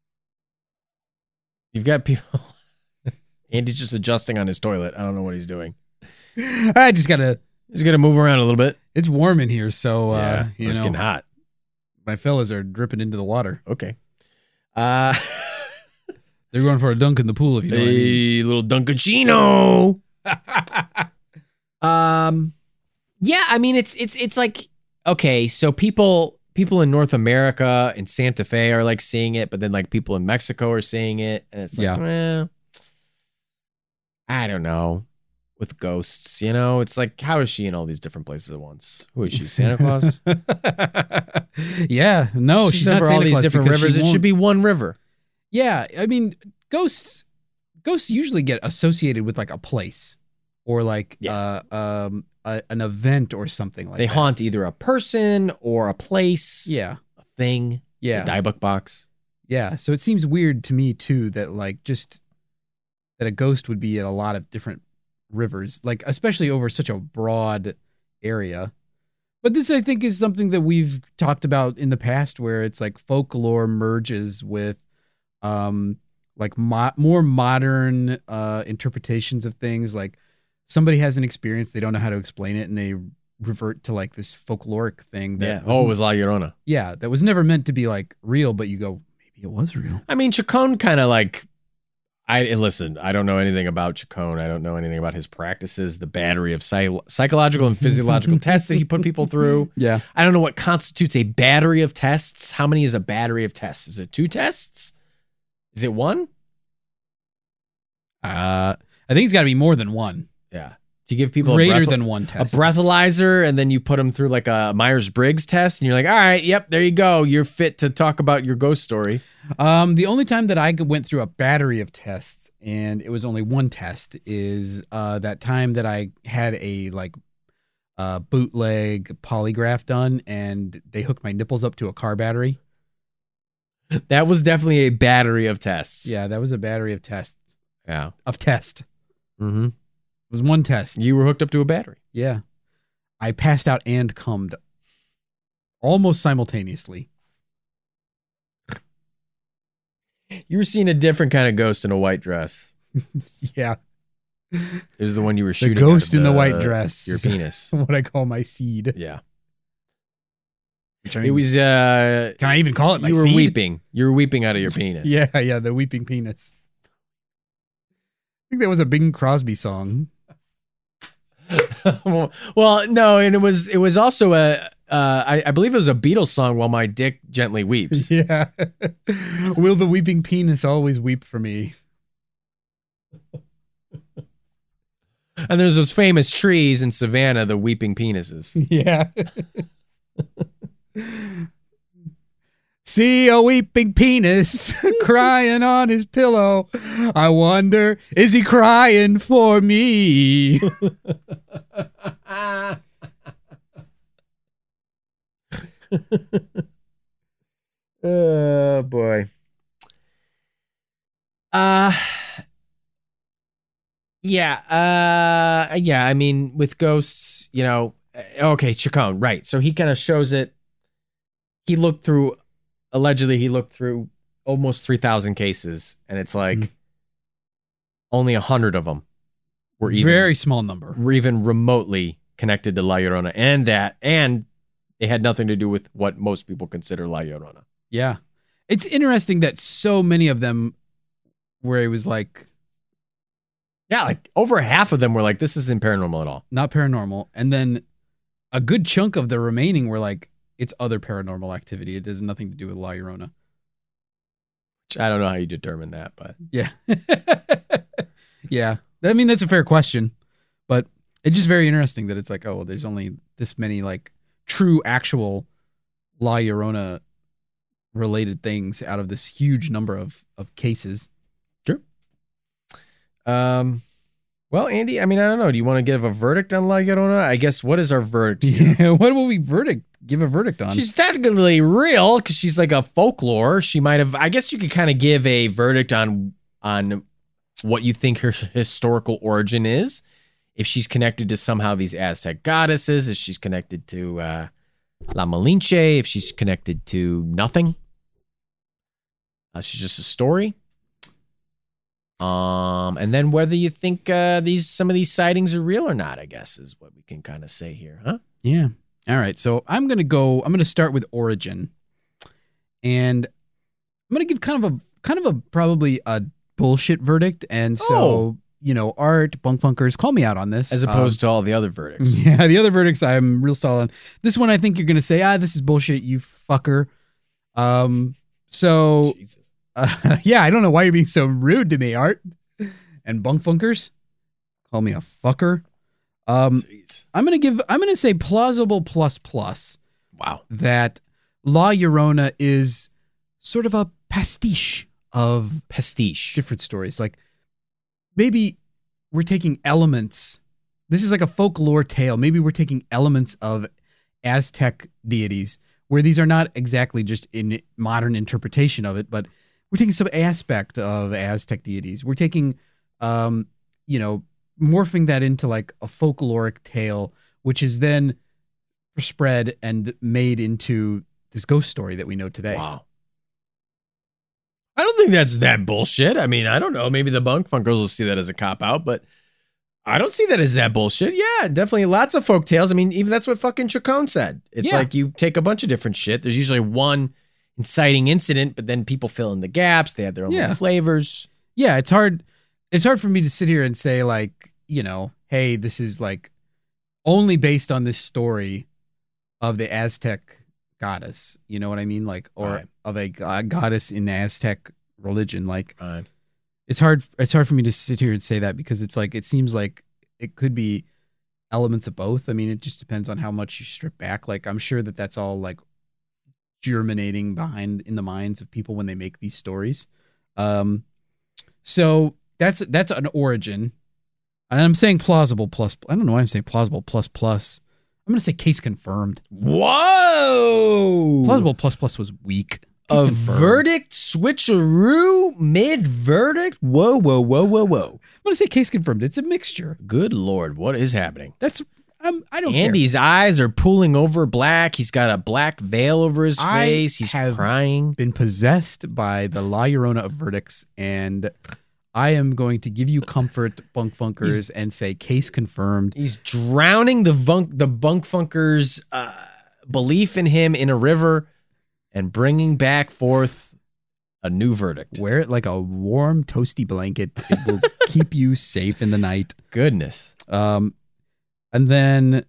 You've got people. Andy's just adjusting on his toilet. I don't know what he's doing. I just gotta. He's gonna move around a little bit. It's warm in here, so uh, yeah, you it's know, getting hot. my fellas are dripping into the water. Okay. Uh, They're going for a dunk in the pool, if you know what I mean. a little Dunkachino. Um, yeah, I mean, it's it's it's like, okay, so people people in North America in Santa Fe are like seeing it, but then like people in Mexico are seeing it, and it's like, Yeah. well, I don't know. With ghosts, you know, it's like, how is she in all these different places at once? Who is she, Santa Claus? Yeah, no, she's, not over Santa all these Claus different because she rivers. It won't- should be one river. Yeah, I mean, ghosts ghosts usually get associated with like a place or like uh, um a, an event or something like They that. haunt either a person or a place, Yeah. a thing. Yeah. The Dybbuk box. Yeah. So it seems weird to me too that like just that a ghost would be at a lot of different rivers, like especially over such a broad area. But this, I think, is something that we've talked about in the past, where it's like folklore merges with, um, like mo- more modern uh, interpretations of things. Like somebody has an experience, they don't know how to explain it, and they revert to like this folkloric thing. That Yeah. Oh, it was La Llorona. Yeah, that was never meant to be like real, but you go, maybe it was real. I mean, Chacon kind of like, I and listen, I don't know anything about Chacon. I don't know anything about his practices, the battery of psy- psychological and physiological tests that he put people through. Yeah. I don't know what constitutes a battery of tests. How many is a battery of tests? Is it two tests? Is it one? Uh, I think it's got to be more than one. Yeah. Do you give people Greater a breath- than one a test. breathalyzer, and then you put them through like a Myers-Briggs test, and you're like, all right, yep, there you go. You're fit to talk about your ghost story. Um, the only time that I went through a battery of tests and it was only one test is uh, that time that I had a like uh, bootleg polygraph done, and they hooked my nipples up to a car battery. That was definitely a battery of tests. Yeah, that was a battery of tests. Yeah. Of test. Mm-hmm. It was one test. You were hooked up to a battery. Yeah. I passed out and cummed almost simultaneously. You were seeing a different kind of ghost in a white dress. Yeah. It was the one you were The shooting. ghost out of in the white dress. Your penis. What I call my seed. Yeah. Which I mean, It was. uh can I even call it my You were seed? weeping. You were weeping out of your penis. Yeah, yeah, the weeping penis. I think that was a Bing Crosby song. Well, no, and it was. It was also a. Uh, I, I believe it was a Beatles song. While my dick gently weeps. Yeah. Will the weeping penis always weep for me? And there's those famous trees in Savannah, the weeping penises. Yeah. See a weeping penis crying on his pillow. I wonder, is he crying for me? Oh boy. Uh yeah, uh yeah, I mean with ghosts, you know, okay, Chacon, right. So he kind of shows it. He looked through allegedly he looked through almost three thousand cases, and it's like mm. only one hundred of them were even very small number. Were even remotely connected to La Llorona, and that and it had nothing to do with what most people consider La Llorona. Yeah. It's interesting that so many of them where it was like... Yeah, like over half of them were like, this isn't paranormal at all. Not paranormal. And then a good chunk of the remaining were like, it's other paranormal activity. It has nothing to do with La Llorona. Which I don't know how you determine that, but... Yeah. Yeah. I mean, that's a fair question. But it's just very interesting that it's like, oh, well, there's only this many like true, actual La Llorona related things out of this huge number of, of cases. Sure. Um, well, Andy, I mean, I don't know. Do you want to give a verdict on La Llorona? I guess, what is our verdict here? Yeah, what will we verdict give a verdict on? She's technically real because she's like a folklore. She might have, I guess you could kind of give a verdict on on what you think her historical origin is. If she's connected to somehow these Aztec goddesses, if she's connected to uh, La Malinche, if she's connected to nothing. Uh, she's just a story. Um, and then whether you think uh, these some of these sightings are real or not, I guess, is what we can kind of say here, huh? Yeah. All right. So I'm gonna go. I'm gonna start with origin, and I'm gonna give kind of a kind of a probably a bullshit verdict. And so Oh. you know, Art, Bunk Funkers, call me out on this, As opposed to all the other verdicts. Yeah, the other verdicts I'm real solid on. This one I think you're gonna say, ah, this is bullshit, you fucker. Um. So. Jesus. Uh, yeah, I don't know why you're being so rude to me, Art. And Bunk Funkers, call me a fucker. Um, Jeez. I'm gonna give. I'm gonna say plausible plus plus Wow. that La Llorona is sort of a pastiche of Pastiche. different stories. Like maybe we're taking elements. This is like a folklore tale. Maybe we're taking elements of Aztec deities. where these are not exactly just in modern interpretation of it, but we're taking some aspect of Aztec deities. We're taking, um, you know, morphing that into like a folkloric tale, which is then spread and made into this ghost story that we know today. Wow. I don't think that's that bullshit. I mean, I don't know. Maybe the bunk funkers will see that as a cop out, but I don't see that as that bullshit. Yeah, definitely lots of folk tales. I mean, even that's what fucking Chacon said. It's Yeah. like you take a bunch of different shit. There's usually one inciting incident, but then people fill in the gaps. They have their own Yeah. little flavors. Yeah, it's hard. It's hard for me to sit here and say like, you know, hey, this is like only based on this story of the Aztec goddess. You know what I mean? Like, or Right. of a go- goddess in Aztec religion. Like, Right. it's hard. It's hard for me to sit here and say that because it's like it seems like it could be elements of both. I mean, it just depends on how much you strip back. Like, I'm sure that that's all like germinating behind in the minds of people when they make these stories. Um, so that's that's an origin, and I'm saying plausible plus. I don't know why I'm saying plausible plus plus. I'm gonna say case confirmed. Whoa! Plausible plus plus was weak. Case A confirmed. verdict switcheroo mid verdict. Whoa, whoa, whoa, whoa, whoa! I'm gonna say case confirmed. It's a mixture. Good Lord, what is happening? That's I'm, I don't care. Andy's eyes are pooling over black. He's got a black veil over his I face. He's have- crying. Been possessed by the La Llorona of verdicts, and I am going to give you comfort, bunk funkers, and say case confirmed. He's drowning the bunk, the bunk funkers' uh, belief in him in a river, and bringing back forth a new verdict. Wear it like a warm, toasty blanket. It will keep you safe in the night. Goodness. Um, and then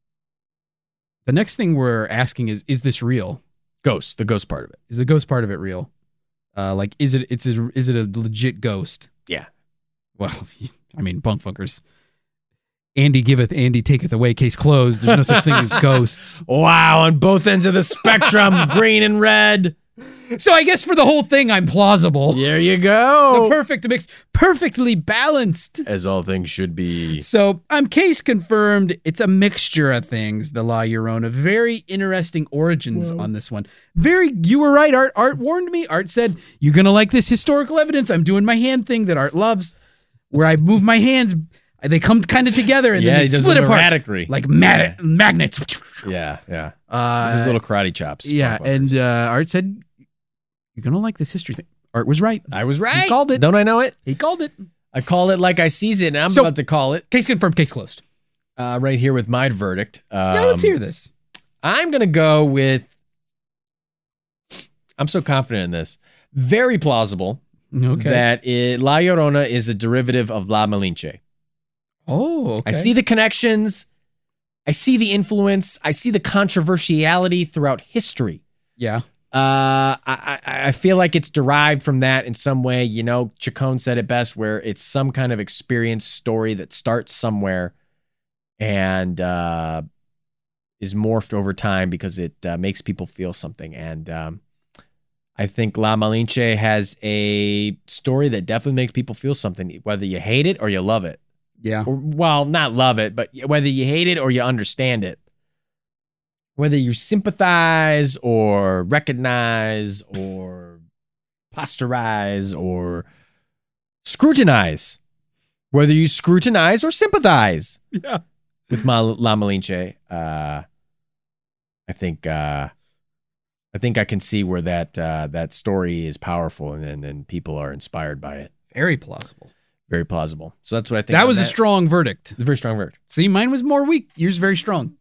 the next thing we're asking is: Is this real? Ghost, the ghost part of it. Is the ghost part of it real? Uh, like, is it? It's a, is it a legit ghost? Yeah. Well, I mean, bunk funkers. Andy giveth, Andy taketh away. Case closed. There's no such thing as ghosts. Wow, on both ends of the spectrum, green and red. So I guess for the whole thing, I'm plausible. There you The go. perfect mix, perfectly balanced. As all things should be. So I'm case confirmed. It's a mixture of things. The La Llorona. Very interesting origins on this one. Very, you were right. Art, Art warned me. Art said you're gonna like this historical evidence. I'm doing my hand thing that Art loves, where I move my hands. They come kind of together and Yeah, then he they does split them apart erratically. like mag- magnets. Yeah, yeah. Uh, With his little karate chops. yeah, bunk and funkers. uh, Art said you're gonna like this history thing. Art was right. I was right. called it. Don't I know it? He called it. I call it like I sees it, and I'm So- about to call it Case confirmed. Case closed. uh, right here with my verdict. Um, Yeah, let's hear this. I'm going to go with, I'm so confident in this. Very plausible Okay. that it, La Llorona is a derivative of La Malinche. oh, okay. I see the connections. I see the influence. I see the controversiality throughout history. Yeah. Uh, I, I I feel like it's derived from that in some way. You know, Chacon said it best, where it's some kind of experience story that starts somewhere and uh, is morphed over time because it uh, makes people feel something. And um, I think La Malinche has a story that definitely makes people feel something, whether you hate it or you love it. Yeah. Or, well, not love it, but whether you hate it or you understand it. Whether you sympathize or recognize or posterize or scrutinize. Whether you scrutinize or sympathize Yeah. with Ma- La Malinche, uh, I think uh, I think I can see where that uh, that story is powerful and, and and people are inspired by it. Very plausible. Very plausible. So that's what I think. That on was a strong verdict. It's a very strong verdict. See, mine was more weak. Yours very strong.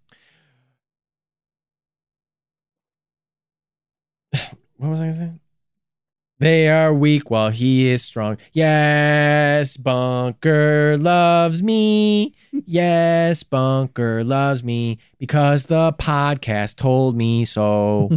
What was I going to say? They are weak while he is strong. Yes, Bunker loves me. Yes, Bunker loves me because the podcast told me so.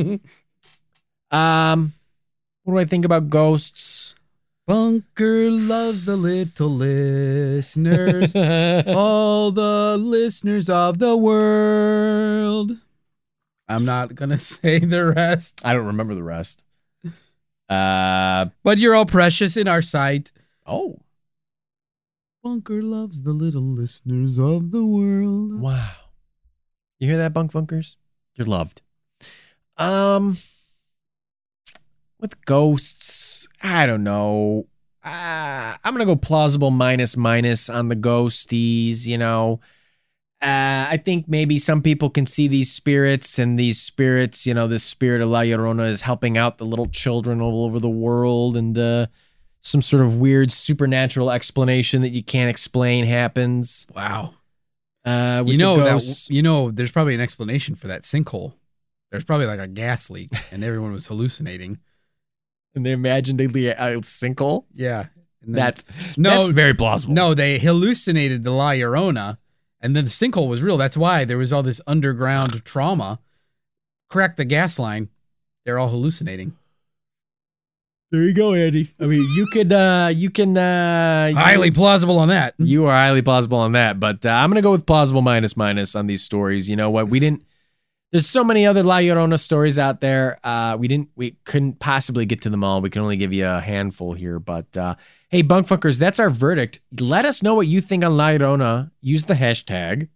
um, what do I think about ghosts? Bunker loves the little listeners. All the listeners of the world. I'm not going to say the rest. I don't remember the rest. Uh But you're all precious in our sight. oh Bunker loves the little listeners of the world. wow! You hear that, Bunk Bunkers? You're loved. Um, with ghosts, I don't know. Uh, I'm gonna go plausible minus minus on the ghosties. You know, uh, I think maybe some people can see these spirits, and these spirits, you know, this spirit of La Llorona is helping out the little children all over the world, and uh, some sort of weird supernatural explanation that you can't explain happens. Wow. Uh, with You know the that ghosts. you know there's probably an explanation for that sinkhole. There's probably like a gas leak and everyone was hallucinating. And they imagined a, a sinkhole. Yeah. And then- That's no that's very plausible. No, they hallucinated the La Llorona and then the sinkhole was real. That's why there was all this underground trauma. Cracked the gas line. They're all hallucinating. There you go, Andy. I mean, you could, uh, you can, uh, Highly you, plausible on that. you are highly plausible on that, but uh, I'm gonna go with plausible minus minus on these stories. You know what? We didn't. There's so many other La Llorona stories out there. Uh, we didn't, we couldn't possibly get to them all. We can only give you a handful here, but uh, hey, Bunkfunkers, that's our verdict. Let us know what you think on La Llorona. Use the hashtag.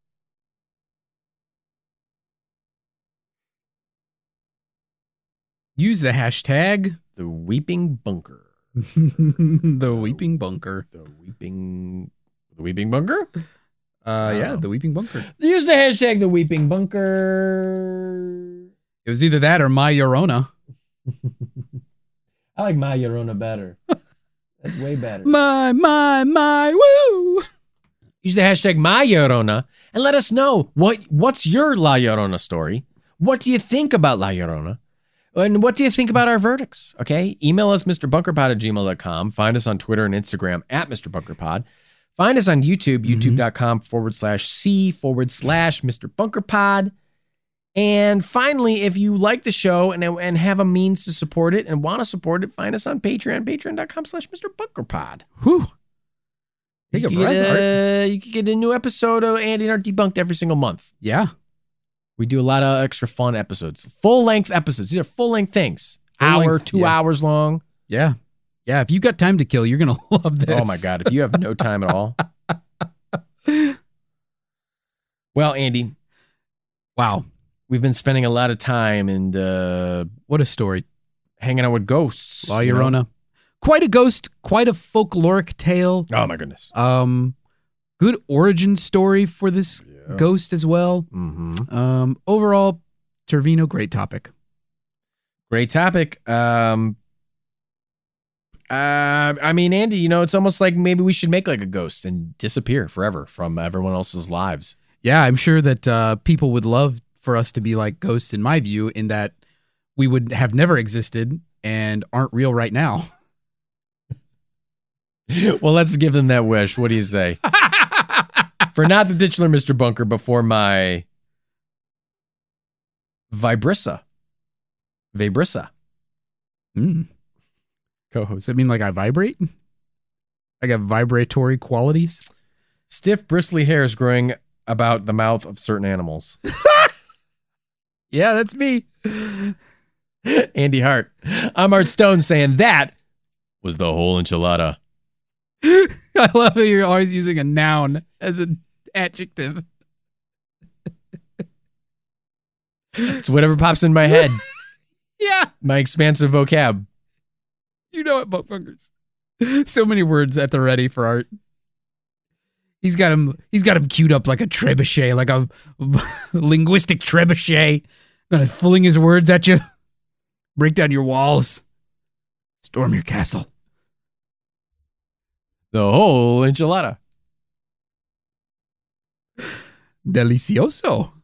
Use the hashtag The Weeping Bunker. the Weeping Bunker. The Weeping, the Weeping Bunker. Uh, yeah, Wow. the Weeping Bunker. Use the hashtag The Weeping Bunker. It was either that or My Llorona. I like My Llorona better. That's way better. My, my, my, woo! Use the hashtag My Llorona and let us know what what's your La Llorona story. What do you think about La Llorona? And what do you think about our verdicts? Okay. Email us, Mister Bunkerpod at gmail dot com. Find us on Twitter and Instagram at Mister Bunkerpod. Find us on YouTube, Mhm. youtube.com forward slash C forward slash Mister Bunkerpod. And finally, if you like the show and, and have a means to support it and want to support it, find us on Patreon, patreon.com slash Mister Bunkerpod. Whew. Take You a could breath, get, Art. uh, you could get a new episode of Andy and Art Debunked every single month. Yeah. We do a lot of extra fun episodes, full length episodes. These are full length things, Full hour, length, two yeah. hours long. Yeah. Yeah. If you got time to kill, you're going to love this. Oh my God. If you have no time at all. Well, Andy, Wow. we've been spending a lot of time and uh, What a story. hanging out with ghosts. La you know? Llorona. Quite a ghost, quite a folkloric tale. Oh my goodness. Um, good origin story for this Yeah. ghost as well. Mm-hmm. Um, overall, Tervino, great topic. Great topic. Um, uh, I mean, Andy, you know, it's almost like maybe we should make like a ghost and disappear forever from everyone else's lives. Yeah, I'm sure that uh, people would love for us to be like ghosts, in my view, in that we would have never existed and aren't real right now. Well, let's give them that wish. What do you say? For not the titular Mister Bunker, but for my Vibrissa. Vibrissa. Mm. Co-host. Does that mean like I vibrate? I got vibratory qualities? Stiff, bristly hairs growing about the mouth of certain animals. Yeah, that's me. Andy Hart. I'm Art Stone saying that was the whole enchilada. I love how you're always using a noun as an adjective. It's whatever pops in my head. Yeah, My expansive vocab. you know it, motherfuckers. So many words at the ready for Art. He's got him. He's got him queued up like a trebuchet, like a linguistic trebuchet. Gonna fling his words at you, break down your walls, storm your castle. The whole enchilada. Delicioso.